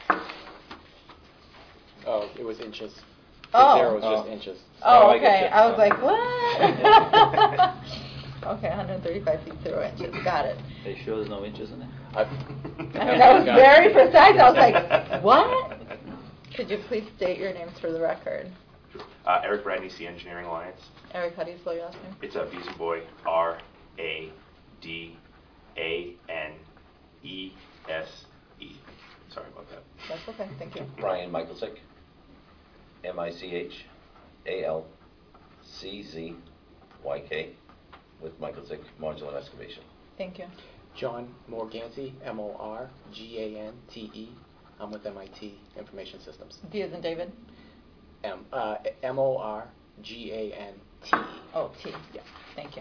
[SPEAKER 7] Oh, it was inches.
[SPEAKER 1] Oh.
[SPEAKER 7] Zero was just inches.
[SPEAKER 1] Oh,
[SPEAKER 2] I get
[SPEAKER 1] okay.
[SPEAKER 2] you.
[SPEAKER 1] I was like, what? Okay, 135 feet, 0 inches. Got it.
[SPEAKER 2] Are you sure there's no inches in there?
[SPEAKER 1] That was very precise. I was like, what? Could you please state your names for the record?
[SPEAKER 4] Eric Bradney, Sea Engineering Alliance.
[SPEAKER 1] Eric, how do you spell your last name?
[SPEAKER 4] It's a B as in boy, R-A-D-A-N-E-S-E. Sorry about that.
[SPEAKER 1] That's okay. Thank you.
[SPEAKER 22] Brian Michalczyk, M-I-C-H-A-L-C-Z-Y-K, with Michalczyk Modular Excavation.
[SPEAKER 1] Thank you.
[SPEAKER 7] John Morganti, M-O-R-G-A-N-T-E. I'm with MIT Information Systems.
[SPEAKER 1] D as in David?
[SPEAKER 7] M-O-R-G-A-N-T-E.
[SPEAKER 1] Oh, T.
[SPEAKER 7] Yeah.
[SPEAKER 1] Thank you.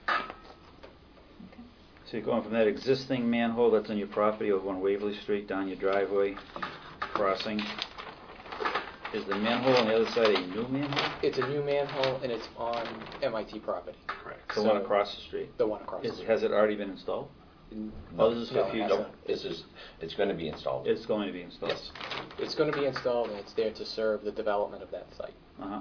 [SPEAKER 2] So you're going from that existing manhole that's on your property over on Waverly Street down your driveway, crossing, Is the manhole on the other side a new manhole?
[SPEAKER 8] It's a new manhole, and it's on MIT property.
[SPEAKER 4] Correct.
[SPEAKER 2] The one across the street?
[SPEAKER 8] The one across the street.
[SPEAKER 2] Has it already been installed? Oh, this is for future?
[SPEAKER 22] No, it's going to be installed.
[SPEAKER 2] It's going to be installed?
[SPEAKER 22] Yes.
[SPEAKER 8] It's going to be installed, and it's there to serve the development of that site.
[SPEAKER 2] Uh-huh.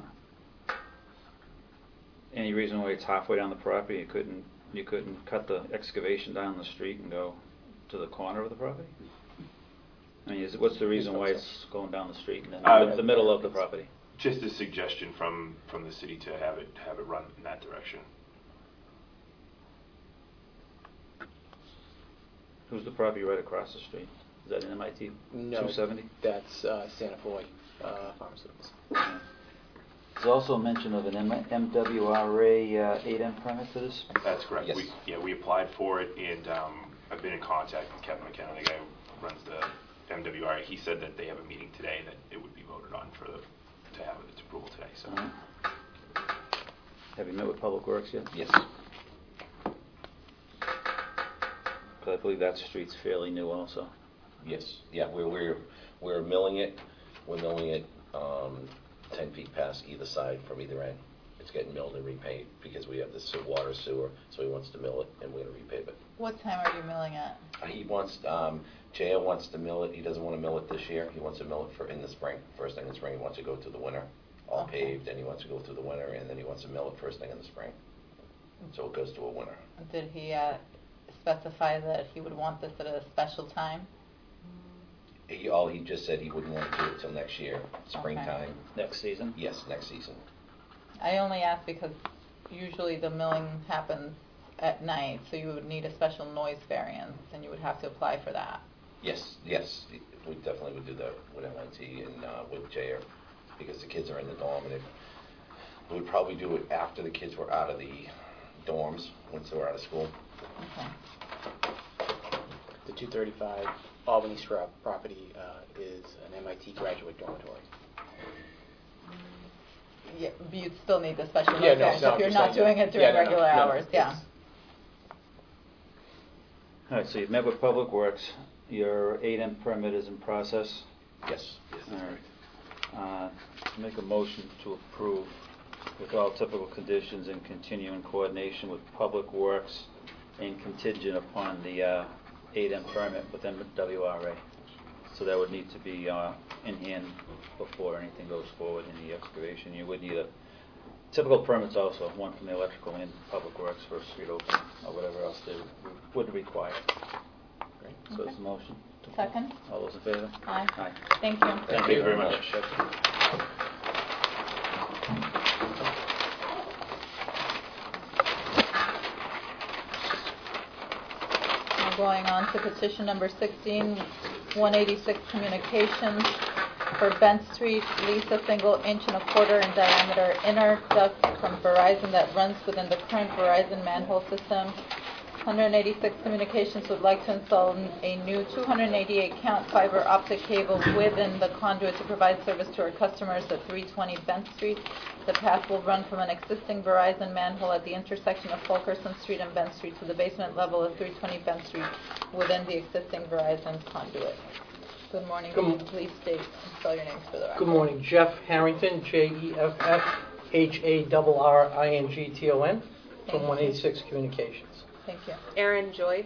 [SPEAKER 2] Any reason why it's halfway down the property, you couldn't cut the excavation down the street and go to the corner of the property? I mean, what's the reason why it's going down the street and then the middle of the property?
[SPEAKER 4] Just a suggestion from the city to have it run in that direction.
[SPEAKER 2] Who's the property right across the street? Is that an MIT 270?
[SPEAKER 8] That's Santa Fe Pharmaceuticals.
[SPEAKER 2] Yeah. There's also a mention of an MWRA 8M permit for this?
[SPEAKER 4] That's correct.
[SPEAKER 22] Yes.
[SPEAKER 4] We applied for it, and I've been in contact with Kevin McKenna, the guy who runs the MWRA. He said that they have a meeting today that it would be voted on to have its approval today. So,
[SPEAKER 2] Have you met with Public Works yet?
[SPEAKER 22] Yes.
[SPEAKER 2] Because I believe that street's fairly new also.
[SPEAKER 22] Yes. Yeah, we're milling it. We're milling it 10 feet past either side from either end. It's getting milled and repaved because we have this water sewer, so he wants to mill it and we're going to repave it.
[SPEAKER 1] What time are you milling at?
[SPEAKER 22] He wants, J.O. wants to mill it. He doesn't want to mill it this year. He wants to mill it in the spring. First thing in the spring, he wants to go through the winter, all paved, and he wants to go through the winter, and then he wants to mill it first thing in the spring. So it goes to a winter.
[SPEAKER 1] Did he specify that he would want this at a special time?
[SPEAKER 22] He just said he wouldn't want to do it till next year, springtime.
[SPEAKER 2] Next season?
[SPEAKER 22] Yes, next season.
[SPEAKER 1] I only ask because usually the milling happens at night, so you would need a special noise variance, and you would have to apply for that.
[SPEAKER 22] Yes, we definitely would do that with MIT and with JR, because the kids are in the dorm, and we would probably do it after the kids were out of the dorms, once they were out of school.
[SPEAKER 1] Okay.
[SPEAKER 8] The 235 Albany Scrub property is an MIT graduate dormitory.
[SPEAKER 1] Yeah, but you'd still need the special
[SPEAKER 8] Yeah,
[SPEAKER 1] noise
[SPEAKER 8] no,
[SPEAKER 1] variance
[SPEAKER 8] no,
[SPEAKER 1] if you're
[SPEAKER 8] I'm
[SPEAKER 1] not
[SPEAKER 8] just
[SPEAKER 1] doing
[SPEAKER 8] saying,
[SPEAKER 1] it during
[SPEAKER 8] no,
[SPEAKER 1] regular hours. Yeah.
[SPEAKER 2] All right, so you've met with Public Works. Your 8M permit is in process?
[SPEAKER 22] Yes.
[SPEAKER 2] All right. Make a motion to approve with all typical conditions and continue in coordination with Public Works and contingent upon the 8M permit with MWRA. So that would need to be in hand before anything goes forward in the excavation. You would need a typical permits also, one from the electrical and Public Works for a street opening or whatever else they would require. Great. So it's a motion.
[SPEAKER 1] Second.
[SPEAKER 2] All those in favor?
[SPEAKER 1] Aye.
[SPEAKER 2] Aye.
[SPEAKER 1] Thank you.
[SPEAKER 22] Thank you very much.
[SPEAKER 1] Now going on to petition number 16, 186 Communications for Bent Street, lease a single inch and a quarter in diameter inner duct from Verizon that runs within the current Verizon manhole system. 186 Communications would like to install a new 288 count fiber optic cable within the conduit to provide service to our customers at 320 Bent Street. The path will run from an existing Verizon manhole at the intersection of Fulkerson Street and Bent Street to the basement level of 320 Bent Street within the existing Verizon conduit. Good morning. Please state and spell your names for the record.
[SPEAKER 3] Good morning. Jeff Harrington, JEFFHARRINGTON, from 186 Communications.
[SPEAKER 1] Thank you.
[SPEAKER 7] Erin Joyce,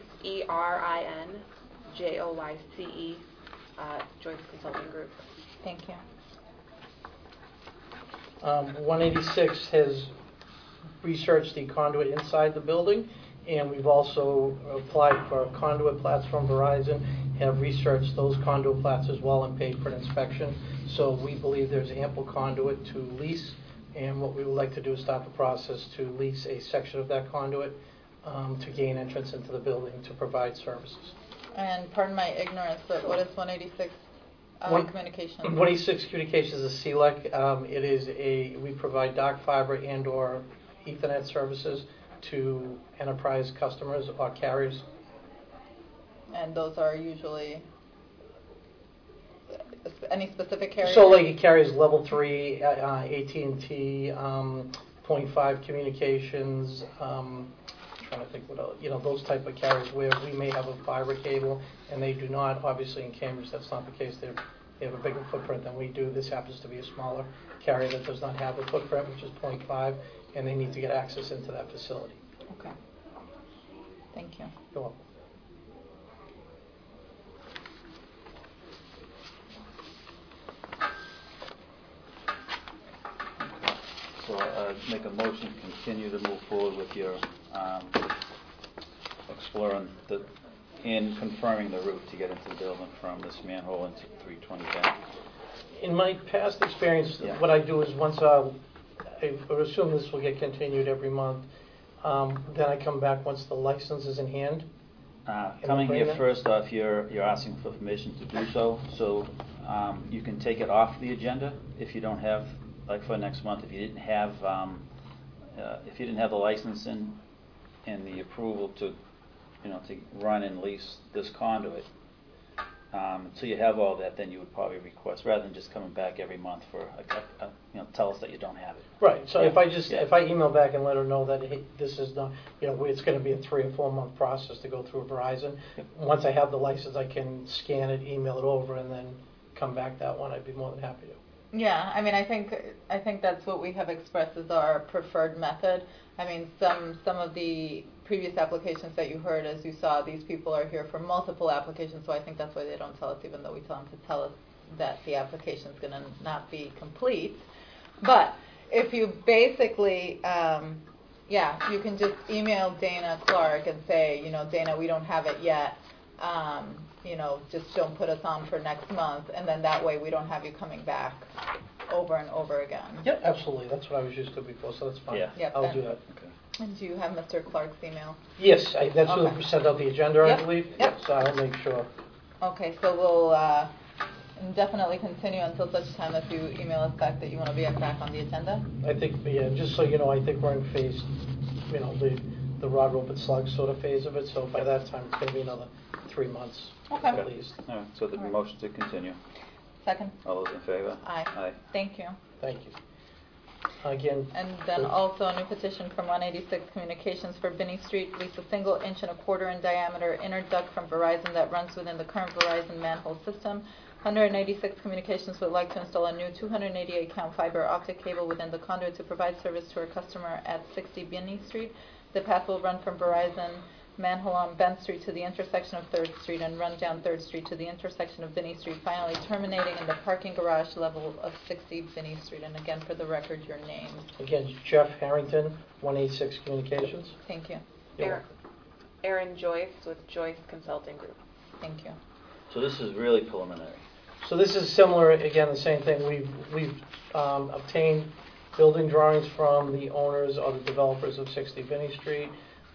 [SPEAKER 7] ERINJOYCE, Joyce Consulting Group.
[SPEAKER 1] Thank you.
[SPEAKER 3] 186 has researched the conduit inside the building, and we've also applied for conduit plats from Verizon, have researched those conduit plats as well and paid for an inspection. So we believe there's ample conduit to lease, and what we would like to do is start the process to lease a section of that conduit to gain entrance into the building to provide services.
[SPEAKER 1] And pardon my ignorance, but what is 186 Communications?
[SPEAKER 3] 186 Communications is a CLEC. It is we provide dark fiber and or Ethernet services to enterprise customers or carriers.
[SPEAKER 1] And those are usually any specific carriers?
[SPEAKER 3] So like it carries level 3, AT&T, 0.5 Communications, trying to think what else, those type of carriers where we may have a fiber cable and they do not. Obviously in Cambridge that's not the case. They're They have a bigger footprint than we do. This happens to be a smaller carrier that does not have a footprint, which is .5, and they need to get access into that facility.
[SPEAKER 1] Okay. Thank you.
[SPEAKER 3] You're welcome.
[SPEAKER 2] So make a motion to continue to move forward with your exploring and confirming the route to get into the building from this manhole into 320 back.
[SPEAKER 3] In my past experience, what I do is once I would assume this will get continued every month, then I come back once the license is in hand.
[SPEAKER 2] Coming here first off, you're asking for permission to do so. So you can take it off the agenda if you don't have, like for next month, if you didn't have the license and the approval to run and lease this conduit. So you have all that, then you would probably request, rather than just coming back every month for tell us that you don't have it.
[SPEAKER 3] Right. So if I email back and let her know that hey, this is not, it's going to be a 3 or 4 month process to go through Verizon. Once I have the license, I can scan it, email it over, and then come back that one. I'd be more than happy to.
[SPEAKER 1] Yeah, I mean, I think that's what we have expressed as our preferred method. I mean, some of the previous applications that you heard, as you saw, these people are here for multiple applications, so I think that's why they don't tell us, even though we tell them to tell us that the application is going to not be complete. But if you basically, you can just email Dana Clark and say, Dana, we don't have it yet. Just don't put us on for next month, and then that way we don't have you coming back over and over again.
[SPEAKER 3] Yep, absolutely. That's what I was used to before, so that's fine.
[SPEAKER 1] Yeah.
[SPEAKER 3] I'll do that.
[SPEAKER 2] Okay.
[SPEAKER 1] And do you have Mr. Clark's email?
[SPEAKER 3] Yes, that's
[SPEAKER 1] Okay.
[SPEAKER 3] who sent out the agenda, I
[SPEAKER 1] Yep.
[SPEAKER 3] believe.
[SPEAKER 1] Yep.
[SPEAKER 3] So I'll make sure.
[SPEAKER 1] Okay, so we'll indefinitely continue until such time as you email us back that you want to be back on the agenda.
[SPEAKER 3] I think, just so you know, I think we're in phase, the rod, rope, and slug sort of phase of it. So by that time, it's going to be another 3 months at least.
[SPEAKER 2] All right. So the motion to continue.
[SPEAKER 1] Second.
[SPEAKER 2] All those in favor?
[SPEAKER 1] Aye.
[SPEAKER 2] Aye.
[SPEAKER 1] Thank you.
[SPEAKER 3] Thank you. Again.
[SPEAKER 1] And then also a new petition from 186 Communications for Binney Street, lease a 1 inch and 1/4 in diameter inner duct from Verizon that runs within the current Verizon manhole system. 186 Communications would like to install a new 288 count fiber optic cable within the conduit to provide service to our customer at 60 Binney Street. The path will run from Verizon manhole on Bent Street to the intersection of 3rd Street and run down 3rd Street to the intersection of Binney Street, finally terminating in the parking garage level of 60 Binney Street. And again, for the record, your name.
[SPEAKER 3] Again, Jeff Harrington, 186 Communications.
[SPEAKER 1] Thank you.
[SPEAKER 7] Aaron Joyce with Joyce Consulting Group.
[SPEAKER 1] Thank you.
[SPEAKER 2] So this is really preliminary.
[SPEAKER 3] So this is similar, again, the same thing. We've obtained building drawings from the owners or the developers of 60 Binney Street.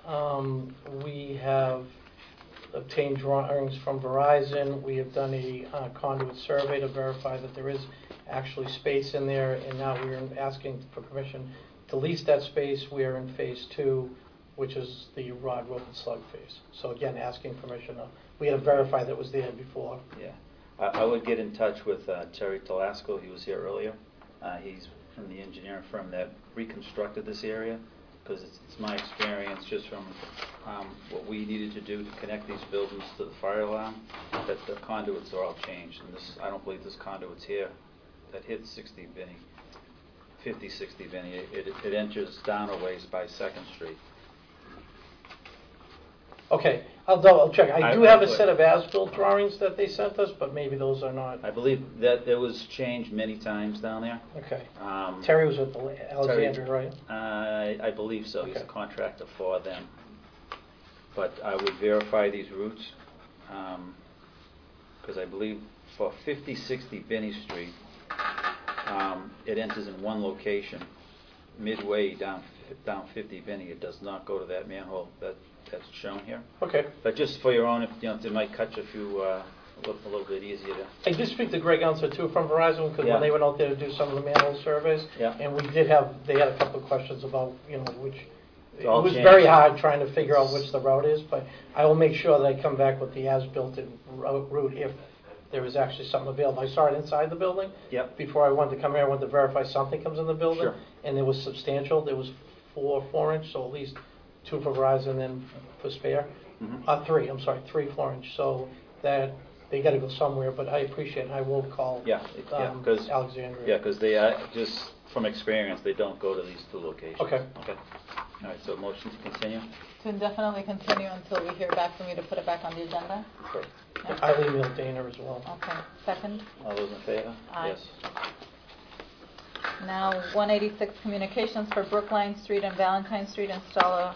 [SPEAKER 3] We have obtained drawings from Verizon. We have done a conduit survey to verify that there is actually space in there, and now we're asking for permission to lease that space. We are in phase 2, which is the rod, rope, and slug phase. So again, asking permission. We had to verify that it was there before.
[SPEAKER 2] Yeah. I would get in touch with Terry Telasco. He was here earlier. He's from the engineering firm that reconstructed this area, because it's my experience just from what we needed to do to connect these buildings to the fire alarm, that the conduits are all changed. And I don't believe this conduit's here that hits 60 Binney, 50, 60 Binney. It enters down a ways by 2nd Street.
[SPEAKER 3] Okay, I'll check. I do have a set of as-built drawings that they sent us, but maybe those are not.
[SPEAKER 2] I believe that there was changed many times down there.
[SPEAKER 3] Okay. Terry was with Alexander, right?
[SPEAKER 2] I believe so. He's a contractor for them. But I would verify these routes, because I believe for 5060 Binney Street, it enters in one location, midway down 50 Binney. It does not go to that manhole that's shown here.
[SPEAKER 3] Okay.
[SPEAKER 2] But just for your own, it might cut you a little bit easier to.
[SPEAKER 3] I did speak to Greg Unser too from Verizon, because when they went out there to do some of the manhole surveys, and they had a couple of questions about which. It was very hard trying to figure out which the route is, but I will make sure that I come back with the as-built route if there is actually something available. I saw it inside the building.
[SPEAKER 2] Yep.
[SPEAKER 3] Before I wanted to come here, I wanted to verify something comes in the building,
[SPEAKER 2] Sure.
[SPEAKER 3] and it was substantial. There was 4 inch, so at least 2 for Verizon and for spare. 3 4 inch. So that they gotta go somewhere, but I appreciate it. I will call
[SPEAKER 2] Yeah, because
[SPEAKER 3] Alexandria.
[SPEAKER 2] Yeah, because they just from experience, they don't go to these two locations.
[SPEAKER 3] Okay.
[SPEAKER 2] Okay. All right. So motion to continue.
[SPEAKER 1] To indefinitely continue until we hear back from you to put it back on the agenda?
[SPEAKER 2] Sure.
[SPEAKER 3] I'll email Dana as well.
[SPEAKER 1] Okay. Second?
[SPEAKER 2] All those in favor?
[SPEAKER 1] Aye.
[SPEAKER 2] Yes.
[SPEAKER 1] Now, 186 Communications for Brookline Street and Valentine Street, install a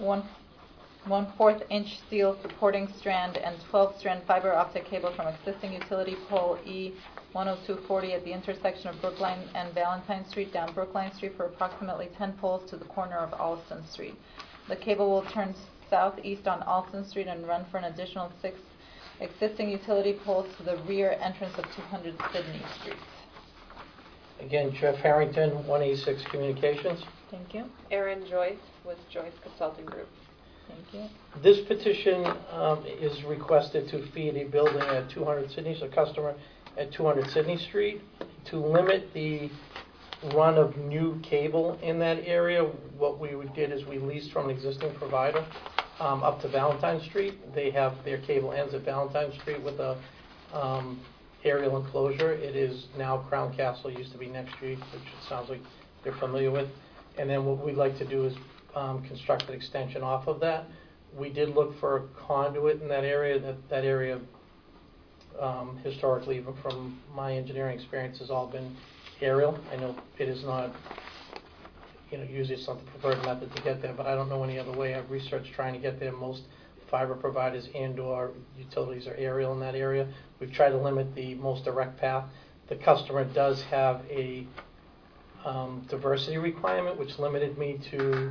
[SPEAKER 1] 1/4 inch steel supporting strand and 12-strand fiber optic cable from existing utility pole E10240 at the intersection of Brookline and Valentine Street down Brookline Street for approximately 10 poles to the corner of Alston Street. The cable will turn southeast on Alston Street and run for an additional 6 existing utility poles to the rear entrance of 200 Sydney Street.
[SPEAKER 3] Again, Jeff Harrington, 186 Communications.
[SPEAKER 1] Thank you.
[SPEAKER 7] Aaron Joyce with Joyce Consulting Group.
[SPEAKER 1] Thank you.
[SPEAKER 3] This petition is requested to feed a building at 200 Sydney, so a customer at 200 Sydney Street, to limit the run of new cable in that area. What we did is we leased from an existing provider up to Valentine Street. They have their cable ends at Valentine Street with a aerial enclosure. It is now Crown Castle, used to be Next Street, which it sounds like you're familiar with. And then what we'd like to do is construct an extension off of that. We did look for a conduit in that area. That area, historically, even from my engineering experience, has all been aerial. I know it is not, usually it's not the preferred method to get there, but I don't know any other way. I've researched trying to get there. Most fiber providers and/or utilities are aerial in that area. We've tried to limit the most direct path. The customer does have a diversity requirement, which limited me to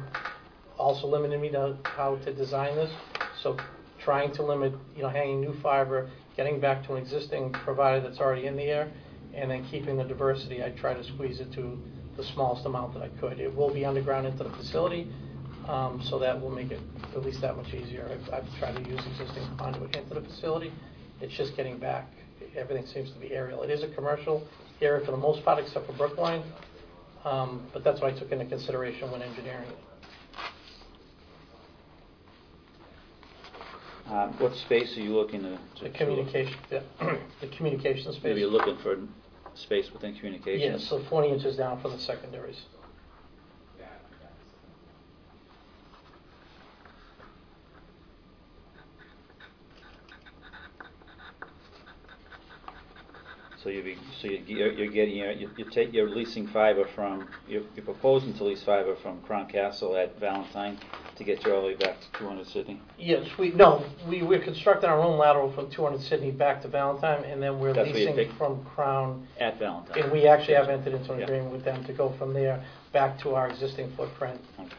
[SPEAKER 3] how to design this. So trying to limit, hanging new fiber, getting back to an existing provider that's already in the air, and then keeping the diversity, I try to squeeze it to the smallest amount that I could. It will be underground into the facility, so that will make it at least that much easier. I've tried to use existing conduit into the facility. It's just getting back. Everything seems to be aerial. It is a commercial area for the most part, except for Brookline, but that's what I took into consideration when engineering it.
[SPEAKER 2] What space are you looking to?
[SPEAKER 3] The communication, the communication space.
[SPEAKER 2] Maybe you're looking for space within communications.
[SPEAKER 3] Yes, so 20 inches down for the secondaries.
[SPEAKER 2] So you're leasing fiber from, you're proposing to lease fiber from Crown Castle at Valentine to get you all the way back to 200 Sydney?
[SPEAKER 3] Yes, we're constructing our own lateral from 200 Sydney back to Valentine, and then we're leasing from Crown
[SPEAKER 2] at Valentine.
[SPEAKER 3] And we actually have entered into an agreement with them to go from there back to our existing footprint.
[SPEAKER 2] Okay.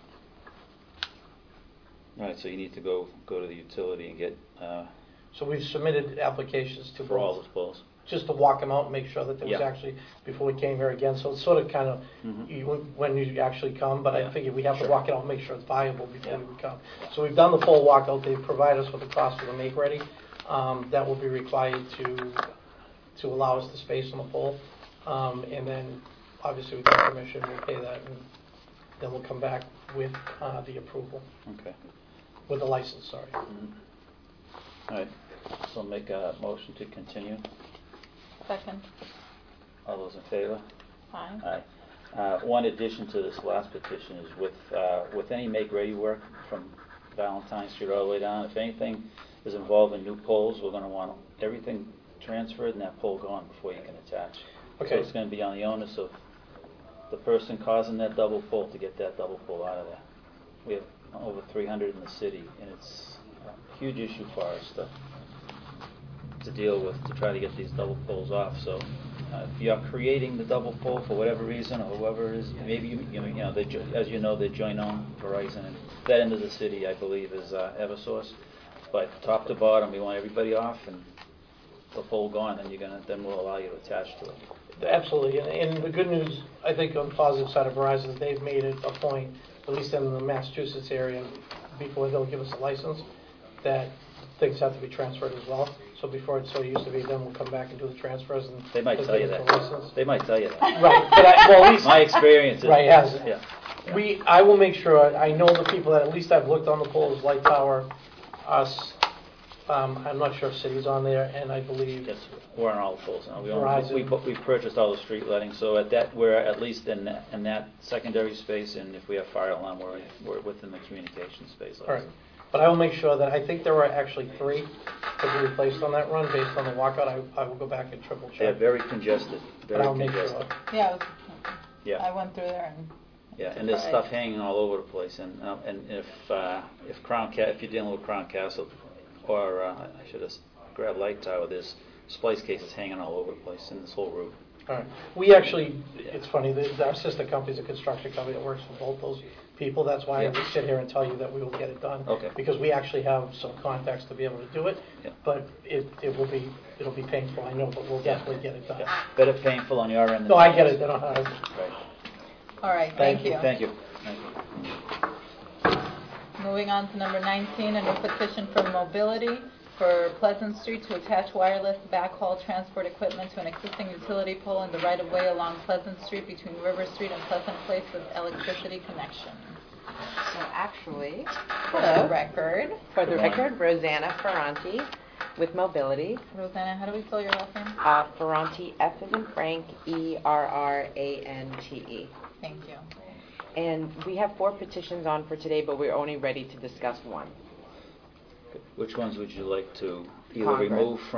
[SPEAKER 2] All right, so you need to go to the utility and get.
[SPEAKER 3] So we've submitted applications to
[SPEAKER 2] for all those poles.
[SPEAKER 3] Just to walk them out and make sure that there was actually, before we came here again. So it's sort of kind of when you actually come, but I figured we have to walk it out and make sure it's viable before we come. So we've done the full walkout. They provide us with the cost for the make ready. That will be required to allow us the space on the pole. And then obviously with their permission, we'll pay that, and then we'll come back with the approval.
[SPEAKER 2] Okay.
[SPEAKER 3] With the license, sorry.
[SPEAKER 2] All right. So make a motion to continue.
[SPEAKER 1] Second.
[SPEAKER 2] All those in favor?
[SPEAKER 1] Aye.
[SPEAKER 2] Aye. One addition to this last petition is with any make-ready work from Valentine Street all the way down, if anything is involved in new poles, we're going to want everything transferred and that pole gone before you can attach.
[SPEAKER 3] Okay.
[SPEAKER 2] So it's going to be on the onus of the person causing that double pole to get that double pole out of there. We have over 300 in the city, and it's a huge issue for us to deal with, to try to get these double poles off. So if you're creating the double pole for whatever reason, or whoever is, maybe as you know, they joint own Verizon, and that end of the city, I believe, is Eversource. But top to bottom, we want everybody off and the pole gone, and then we'll allow you to attach to it.
[SPEAKER 3] Absolutely, and the good news, I think, on the positive side of Verizon, is they've made it a point, at least in the Massachusetts area, before they'll give us a license, that things have to be transferred as well. So before it so used to be, then we'll come back and do the transfers. And
[SPEAKER 2] they might tell you that. They might tell you that.
[SPEAKER 3] Right, but at least
[SPEAKER 2] my experience is
[SPEAKER 3] right. Has it?
[SPEAKER 2] Yeah.
[SPEAKER 3] I will make sure. I know the people that at least I've looked on the poles, Light Tower, us, I'm not sure if City's on there, and I believe
[SPEAKER 2] Yes, we're on all the poles now.
[SPEAKER 3] Verizon.
[SPEAKER 2] We purchased all the street lighting, so at that, we're at least in that secondary space, and if we have fire alarm, we're within the communication space.
[SPEAKER 3] All right. But I will make sure that, I think there were actually 3 to be replaced on that run based on the walkout. I will go back and triple check.
[SPEAKER 2] They're very congested,
[SPEAKER 3] But I'll make sure.
[SPEAKER 1] Yeah,
[SPEAKER 2] Yeah.
[SPEAKER 1] I went through there and.
[SPEAKER 2] Yeah, and there's stuff hanging all over the place, and if if you're dealing with Crown Castle, or I should have grabbed Light Tower, there's splice cases hanging all over the place in this whole route.
[SPEAKER 3] All right. We actually, it's funny, our sister company is a construction company that works for both those people. That's why I would sit here and tell you that we will get it done.
[SPEAKER 2] Okay.
[SPEAKER 3] Because we actually have some contacts to be able to do it.
[SPEAKER 2] Yeah.
[SPEAKER 3] But it'll be painful, I know, but we'll definitely get it done.
[SPEAKER 2] Yeah. Better painful on your end.
[SPEAKER 3] No, I get it. They don't have.
[SPEAKER 2] Right.
[SPEAKER 1] All right, thank you.
[SPEAKER 2] Thank you.
[SPEAKER 1] Moving on to number 19, a new petition for mobility for Pleasant Street to attach wireless backhaul transport equipment to an existing utility pole in the right-of-way along Pleasant Street between River Street and Pleasant Place with electricity connection.
[SPEAKER 11] So actually,
[SPEAKER 1] For the record.
[SPEAKER 11] Rosanna Ferranti with Mobility.
[SPEAKER 1] Rosanna, how do we spell your last name?
[SPEAKER 11] Ferranti, F as in Frank, ERRANTE.
[SPEAKER 1] Thank you.
[SPEAKER 11] And we have 4 petitions on for today, but we're only ready to discuss one.
[SPEAKER 2] Which ones would you like to either
[SPEAKER 11] Congress.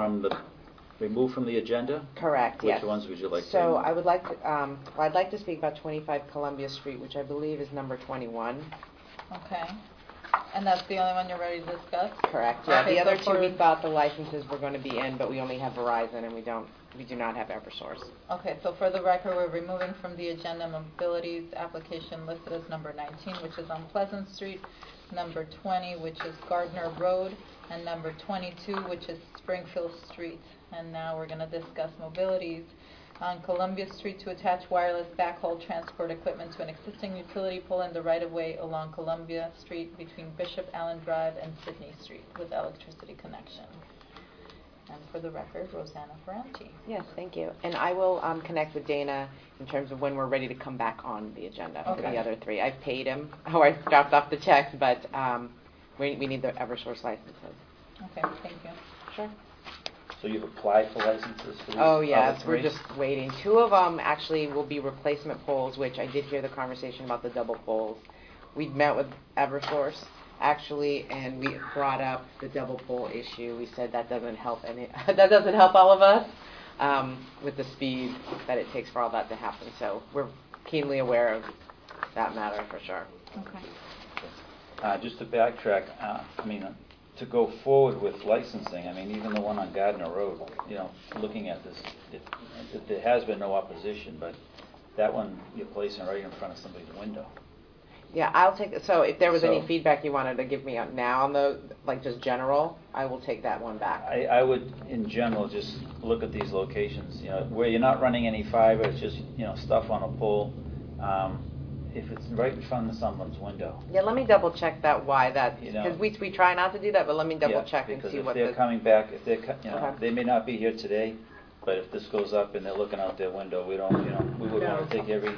[SPEAKER 2] remove from the agenda?
[SPEAKER 11] Correct, yes.
[SPEAKER 2] Which ones would you like to
[SPEAKER 11] So
[SPEAKER 2] remove?
[SPEAKER 11] I would like to, I'd like to speak about 25 Columbia Street, which I believe is number 21.
[SPEAKER 1] Okay. And that's the only one you're ready to discuss?
[SPEAKER 11] Correct, yeah.
[SPEAKER 1] Okay,
[SPEAKER 11] The other
[SPEAKER 1] so
[SPEAKER 11] 2 we thought the licenses were going to be in, but we only have Verizon and we do not have Eversource.
[SPEAKER 1] Okay, so for the record, we're removing from the agenda Mobility's application listed as number 19, which is on Pleasant Street, number 20, which is Gardner Road, and number 22, which is Springfield Street. And now we're going to discuss Mobility's on Columbia Street to attach wireless backhaul transport equipment to an existing utility pole in the right-of-way along Columbia Street between Bishop Allen Drive and Sydney Street with electricity connection. And for the record, Rosanna Ferranti.
[SPEAKER 11] Yes, thank you. And I will connect with Dana in terms of when we're ready to come back on the agenda for
[SPEAKER 1] Okay.
[SPEAKER 11] the other 3. I've paid him, or I dropped off the checks, but we need the Eversource licenses.
[SPEAKER 1] Okay, thank you.
[SPEAKER 11] Sure.
[SPEAKER 2] So you've applied for licenses for these
[SPEAKER 11] Oh, yes,
[SPEAKER 2] other
[SPEAKER 11] we're
[SPEAKER 2] 3?
[SPEAKER 11] just waiting. 2 of them actually will be replacement poles, which I did hear the conversation about the double poles. We'd met with Eversource, actually, and we brought up the double pole issue. We said that doesn't help that doesn't help all of us with the speed that it takes for all that to happen. So we're keenly aware of that matter for sure.
[SPEAKER 1] Okay.
[SPEAKER 2] Just to backtrack, to go forward with licensing, even the one on Gardner Road, looking at this, there has been no opposition, but that one you're placing right in front of somebody's window.
[SPEAKER 11] Yeah, I'll take it. So if there was any
[SPEAKER 2] So-
[SPEAKER 11] feedback you wanted to give me now on the, like just general, I will take that one back.
[SPEAKER 2] I would, in general, just look at these locations, where you're not running any fiber, it's just, stuff on a pole. If it's right in front of someone's window.
[SPEAKER 11] Yeah, let me double check that why that,
[SPEAKER 2] You know.
[SPEAKER 11] because we try not to do that, but let me double
[SPEAKER 2] Yeah,
[SPEAKER 11] check and
[SPEAKER 2] because
[SPEAKER 11] see
[SPEAKER 2] if
[SPEAKER 11] what
[SPEAKER 2] they're
[SPEAKER 11] the.
[SPEAKER 2] coming back,
[SPEAKER 11] Okay.
[SPEAKER 2] they may not be here today, but if this goes up and they're looking out their window, we would want to take every,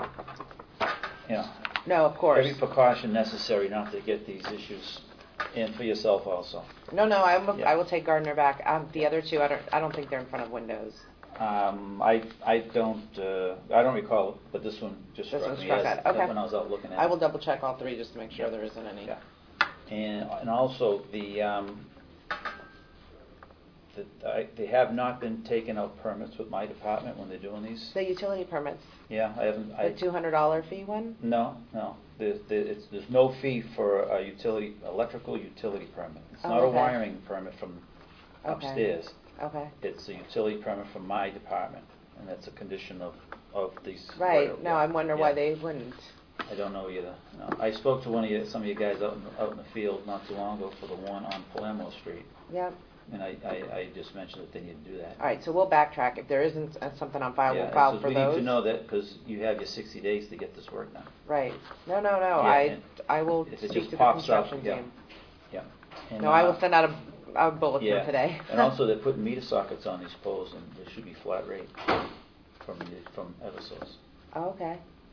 [SPEAKER 11] No, of course.
[SPEAKER 2] every precaution necessary not to get these issues, and for yourself also.
[SPEAKER 11] No, I will
[SPEAKER 2] Yeah.
[SPEAKER 11] take Gardner back. The other 2, I don't think they're in front of windows.
[SPEAKER 2] I don't recall, but this one just
[SPEAKER 11] This
[SPEAKER 2] struck
[SPEAKER 11] one
[SPEAKER 2] me
[SPEAKER 11] struck
[SPEAKER 2] as
[SPEAKER 11] out. Okay.
[SPEAKER 2] when I was out looking at it.
[SPEAKER 11] I will double check all 3 just to make sure
[SPEAKER 2] Yeah.
[SPEAKER 11] there isn't any.
[SPEAKER 2] Yeah. And also they have not been taking out permits with my department when they're doing these.
[SPEAKER 11] The utility permits,
[SPEAKER 2] Yeah, I haven't.
[SPEAKER 11] the $200 fee one?
[SPEAKER 2] No. There's no fee for a electrical utility permit. It's
[SPEAKER 11] Oh,
[SPEAKER 2] not a
[SPEAKER 11] okay.
[SPEAKER 2] wiring permit from
[SPEAKER 11] Okay.
[SPEAKER 2] upstairs.
[SPEAKER 11] Okay.
[SPEAKER 2] It's a utility permit from my department, and that's a condition of these.
[SPEAKER 11] Right. No, I'm wondering why
[SPEAKER 2] Yeah.
[SPEAKER 11] they wouldn't.
[SPEAKER 2] I don't know either. No. I spoke to some of you guys out in the field not too long ago for the one on Palermo Street,
[SPEAKER 11] Yep.
[SPEAKER 2] and I just mentioned that they need to do that.
[SPEAKER 11] All right, so we'll backtrack. If there isn't something on file,
[SPEAKER 2] Yeah,
[SPEAKER 11] we'll file
[SPEAKER 2] because
[SPEAKER 11] for
[SPEAKER 2] we
[SPEAKER 11] those.
[SPEAKER 2] need to know that because you have your 60 days to get this work done.
[SPEAKER 11] Right. No.
[SPEAKER 2] Yeah,
[SPEAKER 11] I will
[SPEAKER 2] if it
[SPEAKER 11] speak
[SPEAKER 2] just
[SPEAKER 11] to the
[SPEAKER 2] pops up,
[SPEAKER 11] construction
[SPEAKER 2] yeah.
[SPEAKER 11] team.
[SPEAKER 2] Yeah. And,
[SPEAKER 11] No, I will send out a bulletin
[SPEAKER 2] yeah.
[SPEAKER 11] today.
[SPEAKER 2] And also they're putting meter sockets on these poles, and there should be flat rate from Eversource.
[SPEAKER 11] Oh, okay.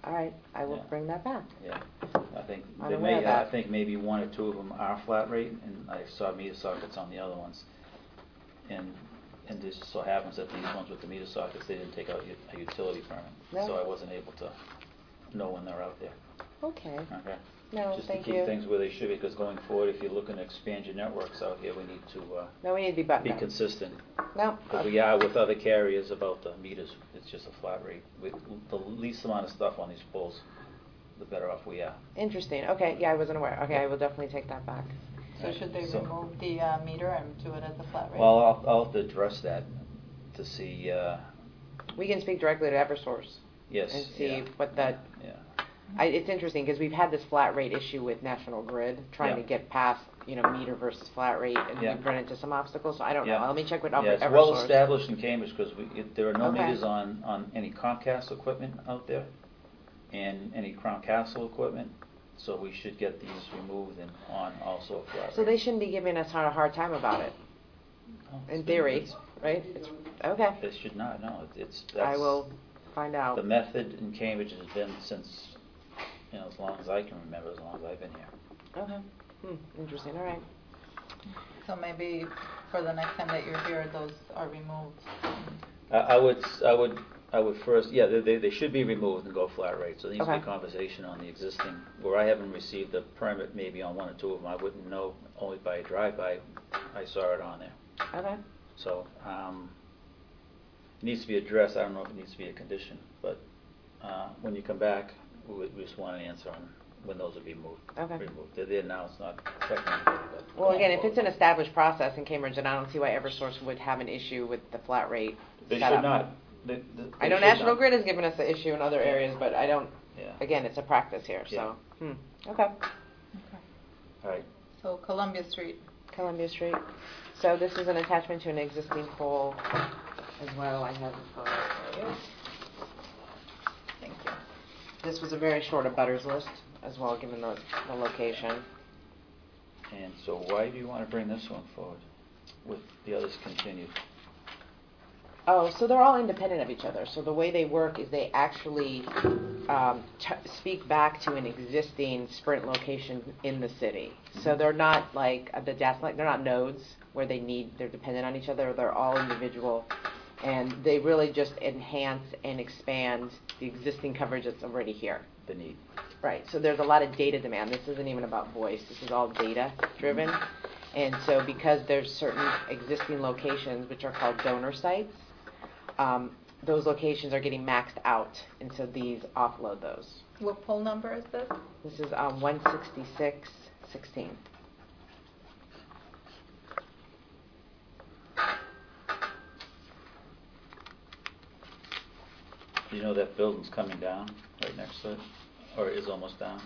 [SPEAKER 11] All right, I will
[SPEAKER 2] Yeah.
[SPEAKER 11] bring that back.
[SPEAKER 2] Yeah, I think
[SPEAKER 11] I'm
[SPEAKER 2] they
[SPEAKER 11] aware
[SPEAKER 2] may,
[SPEAKER 11] of that.
[SPEAKER 2] I think maybe one or two of them are flat rate, and I saw meter sockets on the other ones. And this so happens that these ones with the meter sockets, they didn't take out a utility permit.
[SPEAKER 11] No.
[SPEAKER 2] So I wasn't able to know when they're out there.
[SPEAKER 11] Okay.
[SPEAKER 2] Okay?
[SPEAKER 11] No,
[SPEAKER 2] Just
[SPEAKER 11] thank
[SPEAKER 2] to keep
[SPEAKER 11] you.
[SPEAKER 2] things where they should be, because going forward, if you're looking to expand your networks out here, we need to
[SPEAKER 11] No, we need to be buttoned up.
[SPEAKER 2] consistent.
[SPEAKER 11] No.
[SPEAKER 2] Because we are with other carriers about the meters, it's just a flat rate. With the least amount of stuff on these poles, the better off we are.
[SPEAKER 11] Interesting. Okay, yeah, I wasn't aware. Okay, I will definitely take that back.
[SPEAKER 1] So should they
[SPEAKER 2] So-
[SPEAKER 1] remove the meter and do it as a flat rate?
[SPEAKER 2] Well, I'll have to address that to see,
[SPEAKER 11] We can speak directly to Eversource.
[SPEAKER 2] yes.
[SPEAKER 11] And see
[SPEAKER 2] yeah,
[SPEAKER 11] what that.
[SPEAKER 2] Yeah.
[SPEAKER 11] It's interesting because we've had this flat rate issue with National Grid, trying
[SPEAKER 2] Yeah.
[SPEAKER 11] to get past, meter versus flat rate, and
[SPEAKER 2] Yeah.
[SPEAKER 11] we've run into some obstacles. So I don't
[SPEAKER 2] Yeah.
[SPEAKER 11] know. Let me check with
[SPEAKER 2] Yeah,
[SPEAKER 11] Eversource.
[SPEAKER 2] it's well established in Cambridge because there are no
[SPEAKER 11] Okay.
[SPEAKER 2] meters on any Comcast equipment out there and any Crown Castle equipment, so we should get these removed and on also a flat
[SPEAKER 11] So
[SPEAKER 2] rate.
[SPEAKER 11] they shouldn't be giving us a hard time about it,
[SPEAKER 2] No,
[SPEAKER 11] in
[SPEAKER 2] it's-
[SPEAKER 11] theory,
[SPEAKER 2] it's-
[SPEAKER 11] right? Okay.
[SPEAKER 2] They should not, no, it's,
[SPEAKER 11] I
[SPEAKER 2] that's,
[SPEAKER 11] will find out.
[SPEAKER 2] the method in Cambridge has been since, as long as I can remember, as long as I've been here.
[SPEAKER 11] Okay. Interesting. All right.
[SPEAKER 1] So maybe for the next time that you're here, those are removed.
[SPEAKER 2] I would first, yeah, they should be removed and go flat rate, so there needs to be a
[SPEAKER 11] Okay.
[SPEAKER 2] conversation on the existing, where I haven't received a permit maybe on one or two of them, I wouldn't know, only by a drive-by, I saw it on there.
[SPEAKER 11] Okay.
[SPEAKER 2] So, it needs to be addressed, I don't know if it needs to be a condition, but, when you come back, we just want an answer on when those will be removed. They're there now, it's not technically, but.
[SPEAKER 11] Well, again, if it's an established process in Cambridge, then I don't see why Eversource would have an issue with the flat rate
[SPEAKER 2] They
[SPEAKER 11] setup.
[SPEAKER 2] should not.
[SPEAKER 11] I know National Grid has given us the issue in other areas, but I don't.
[SPEAKER 2] Yeah.
[SPEAKER 11] Again, it's a practice here, so. Okay.
[SPEAKER 2] All right.
[SPEAKER 1] So Columbia Street.
[SPEAKER 11] Columbia Street. So this is an attachment to an existing pole as well. I have it for you.
[SPEAKER 1] Thank you.
[SPEAKER 11] This was a very short abutters list as well, given the location.
[SPEAKER 2] And so why do you want to bring this one forward with the others continued?
[SPEAKER 11] Oh, so they're all independent of each other. So the way they work is they actually speak back to an existing Sprint location in the city. So they're not like they're not nodes where they're dependent on each other. They're all individual, and they really just enhance and expand the existing coverage that's already here.
[SPEAKER 2] The need.
[SPEAKER 11] Right. So there's a lot of data demand. This isn't even about voice. This is all data driven. And so because there's certain existing locations which are called donor sites, those locations are getting maxed out, and so these offload those.
[SPEAKER 1] What pole number is this?
[SPEAKER 11] This is 16616.
[SPEAKER 2] Do you know that building's coming down right next to it, or is almost down?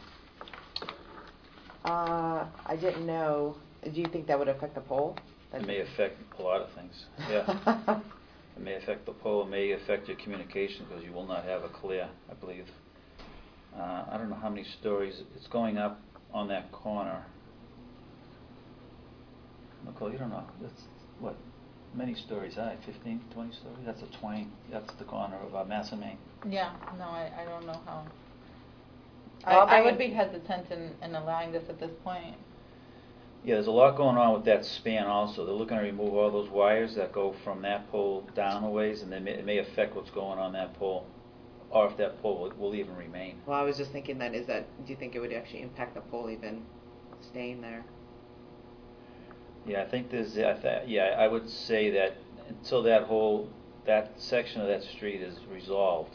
[SPEAKER 11] I didn't know. Do you think that would affect the pole?
[SPEAKER 2] It may affect a lot of things, yeah. It may affect the pole, it may affect your communication, because you will not have a clear, I believe. I don't know how many stories, it's going up on that corner. Nicole, you don't know, that's, what, many stories high, 15, 20 stories? That's a Twain, that's the corner of Mass and Main.
[SPEAKER 1] Yeah, no, I don't know how.
[SPEAKER 11] Well,
[SPEAKER 1] I would be hesitant in allowing this at this point.
[SPEAKER 2] Yeah, there's a lot going on with that span also. They're looking to remove all those wires that go from that pole down a ways, and it may affect what's going on that pole, or if that pole will even remain.
[SPEAKER 11] Well, I was just thinking do you think it would actually impact the pole even staying there?
[SPEAKER 2] Yeah, I think I would say that until that section of that street is resolved,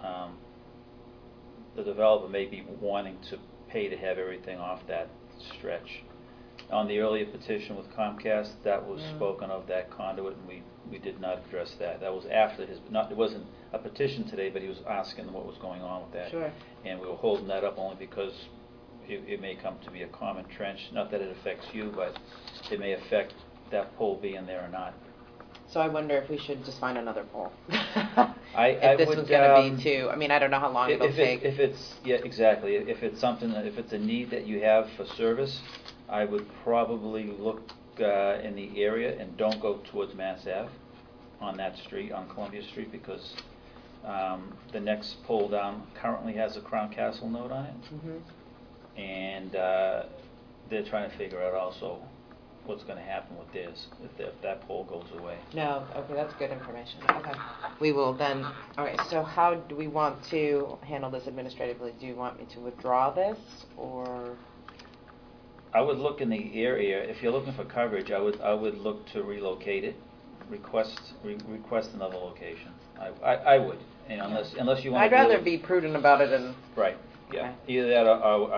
[SPEAKER 2] the developer may be wanting to pay to have everything off that stretch. On the earlier petition with Comcast, that was spoken of, that conduit, and we did not address that. That was after it wasn't a petition today, but he was asking what was going on with that.
[SPEAKER 11] Sure.
[SPEAKER 2] And we were holding that up only because it may come to be a common trench. Not that it affects you, but it may affect that pole being there or not.
[SPEAKER 11] So I wonder if we should just find another pole.
[SPEAKER 2] If
[SPEAKER 11] this was going to be too. I mean, I don't know how long it'll take.
[SPEAKER 2] If exactly. If it's a need that you have for service, I would probably look in the area and don't go towards Mass Ave on that street, on Columbia Street, because The next pole down currently has a Crown Castle note on it, and they're trying to figure out also what's going to happen with theirs if that pole goes away.
[SPEAKER 11] No, okay, that's good information. Okay. We will then, all right, so how do we want to handle this administratively? Do you want me to withdraw this, or?
[SPEAKER 2] I would look in the area, if you're looking for coverage, I would look to relocate it, request another location. I would, you know, unless you want
[SPEAKER 11] I'd
[SPEAKER 2] to
[SPEAKER 11] rather be prudent about it and.
[SPEAKER 2] Right, yeah. Either that or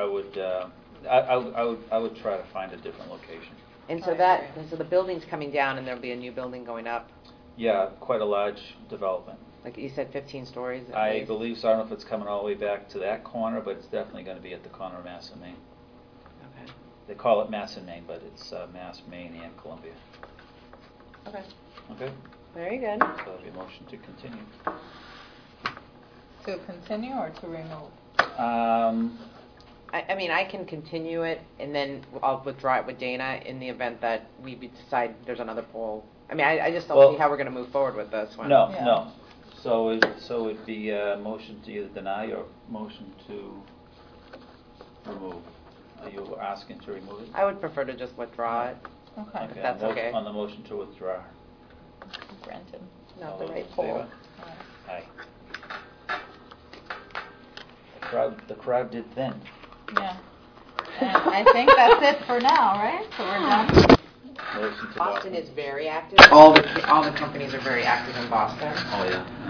[SPEAKER 2] I would try to find a different location.
[SPEAKER 11] And so so the building's coming down and there'll be a new building going up?
[SPEAKER 2] Yeah, quite a large development.
[SPEAKER 11] Like you said, 15 stories?
[SPEAKER 2] I believe so. I don't know if it's coming all the way back to that corner, but it's definitely going to be at the corner of Mass and Main.
[SPEAKER 11] Okay.
[SPEAKER 2] They call it Mass and Main, but it's Mass, Main, and Columbia.
[SPEAKER 11] Okay.
[SPEAKER 2] Okay?
[SPEAKER 11] Very good.
[SPEAKER 2] So there'll be a motion to continue.
[SPEAKER 1] To continue or to remove?
[SPEAKER 11] I mean, I can continue it, and then I'll withdraw it with Dana in the event that we decide there's another poll. I mean, I just don't see how we're going to move forward with this one.
[SPEAKER 2] No. So it'd be a motion to either deny or motion to remove. Are you asking to remove it?
[SPEAKER 11] I would prefer to just withdraw it.
[SPEAKER 1] Okay.
[SPEAKER 11] If that's okay.
[SPEAKER 2] On the motion to withdraw.
[SPEAKER 1] Granted.
[SPEAKER 11] Not
[SPEAKER 2] All
[SPEAKER 11] the
[SPEAKER 2] those
[SPEAKER 11] right
[SPEAKER 2] in
[SPEAKER 11] poll.
[SPEAKER 2] favor? Aye. The crowd did thin.
[SPEAKER 1] Yeah. And I think that's it for now, right? So we're done.
[SPEAKER 2] Motion to
[SPEAKER 11] Boston
[SPEAKER 2] adopt.
[SPEAKER 11] is very active. All the companies are very active in Boston.
[SPEAKER 2] Oh, yeah.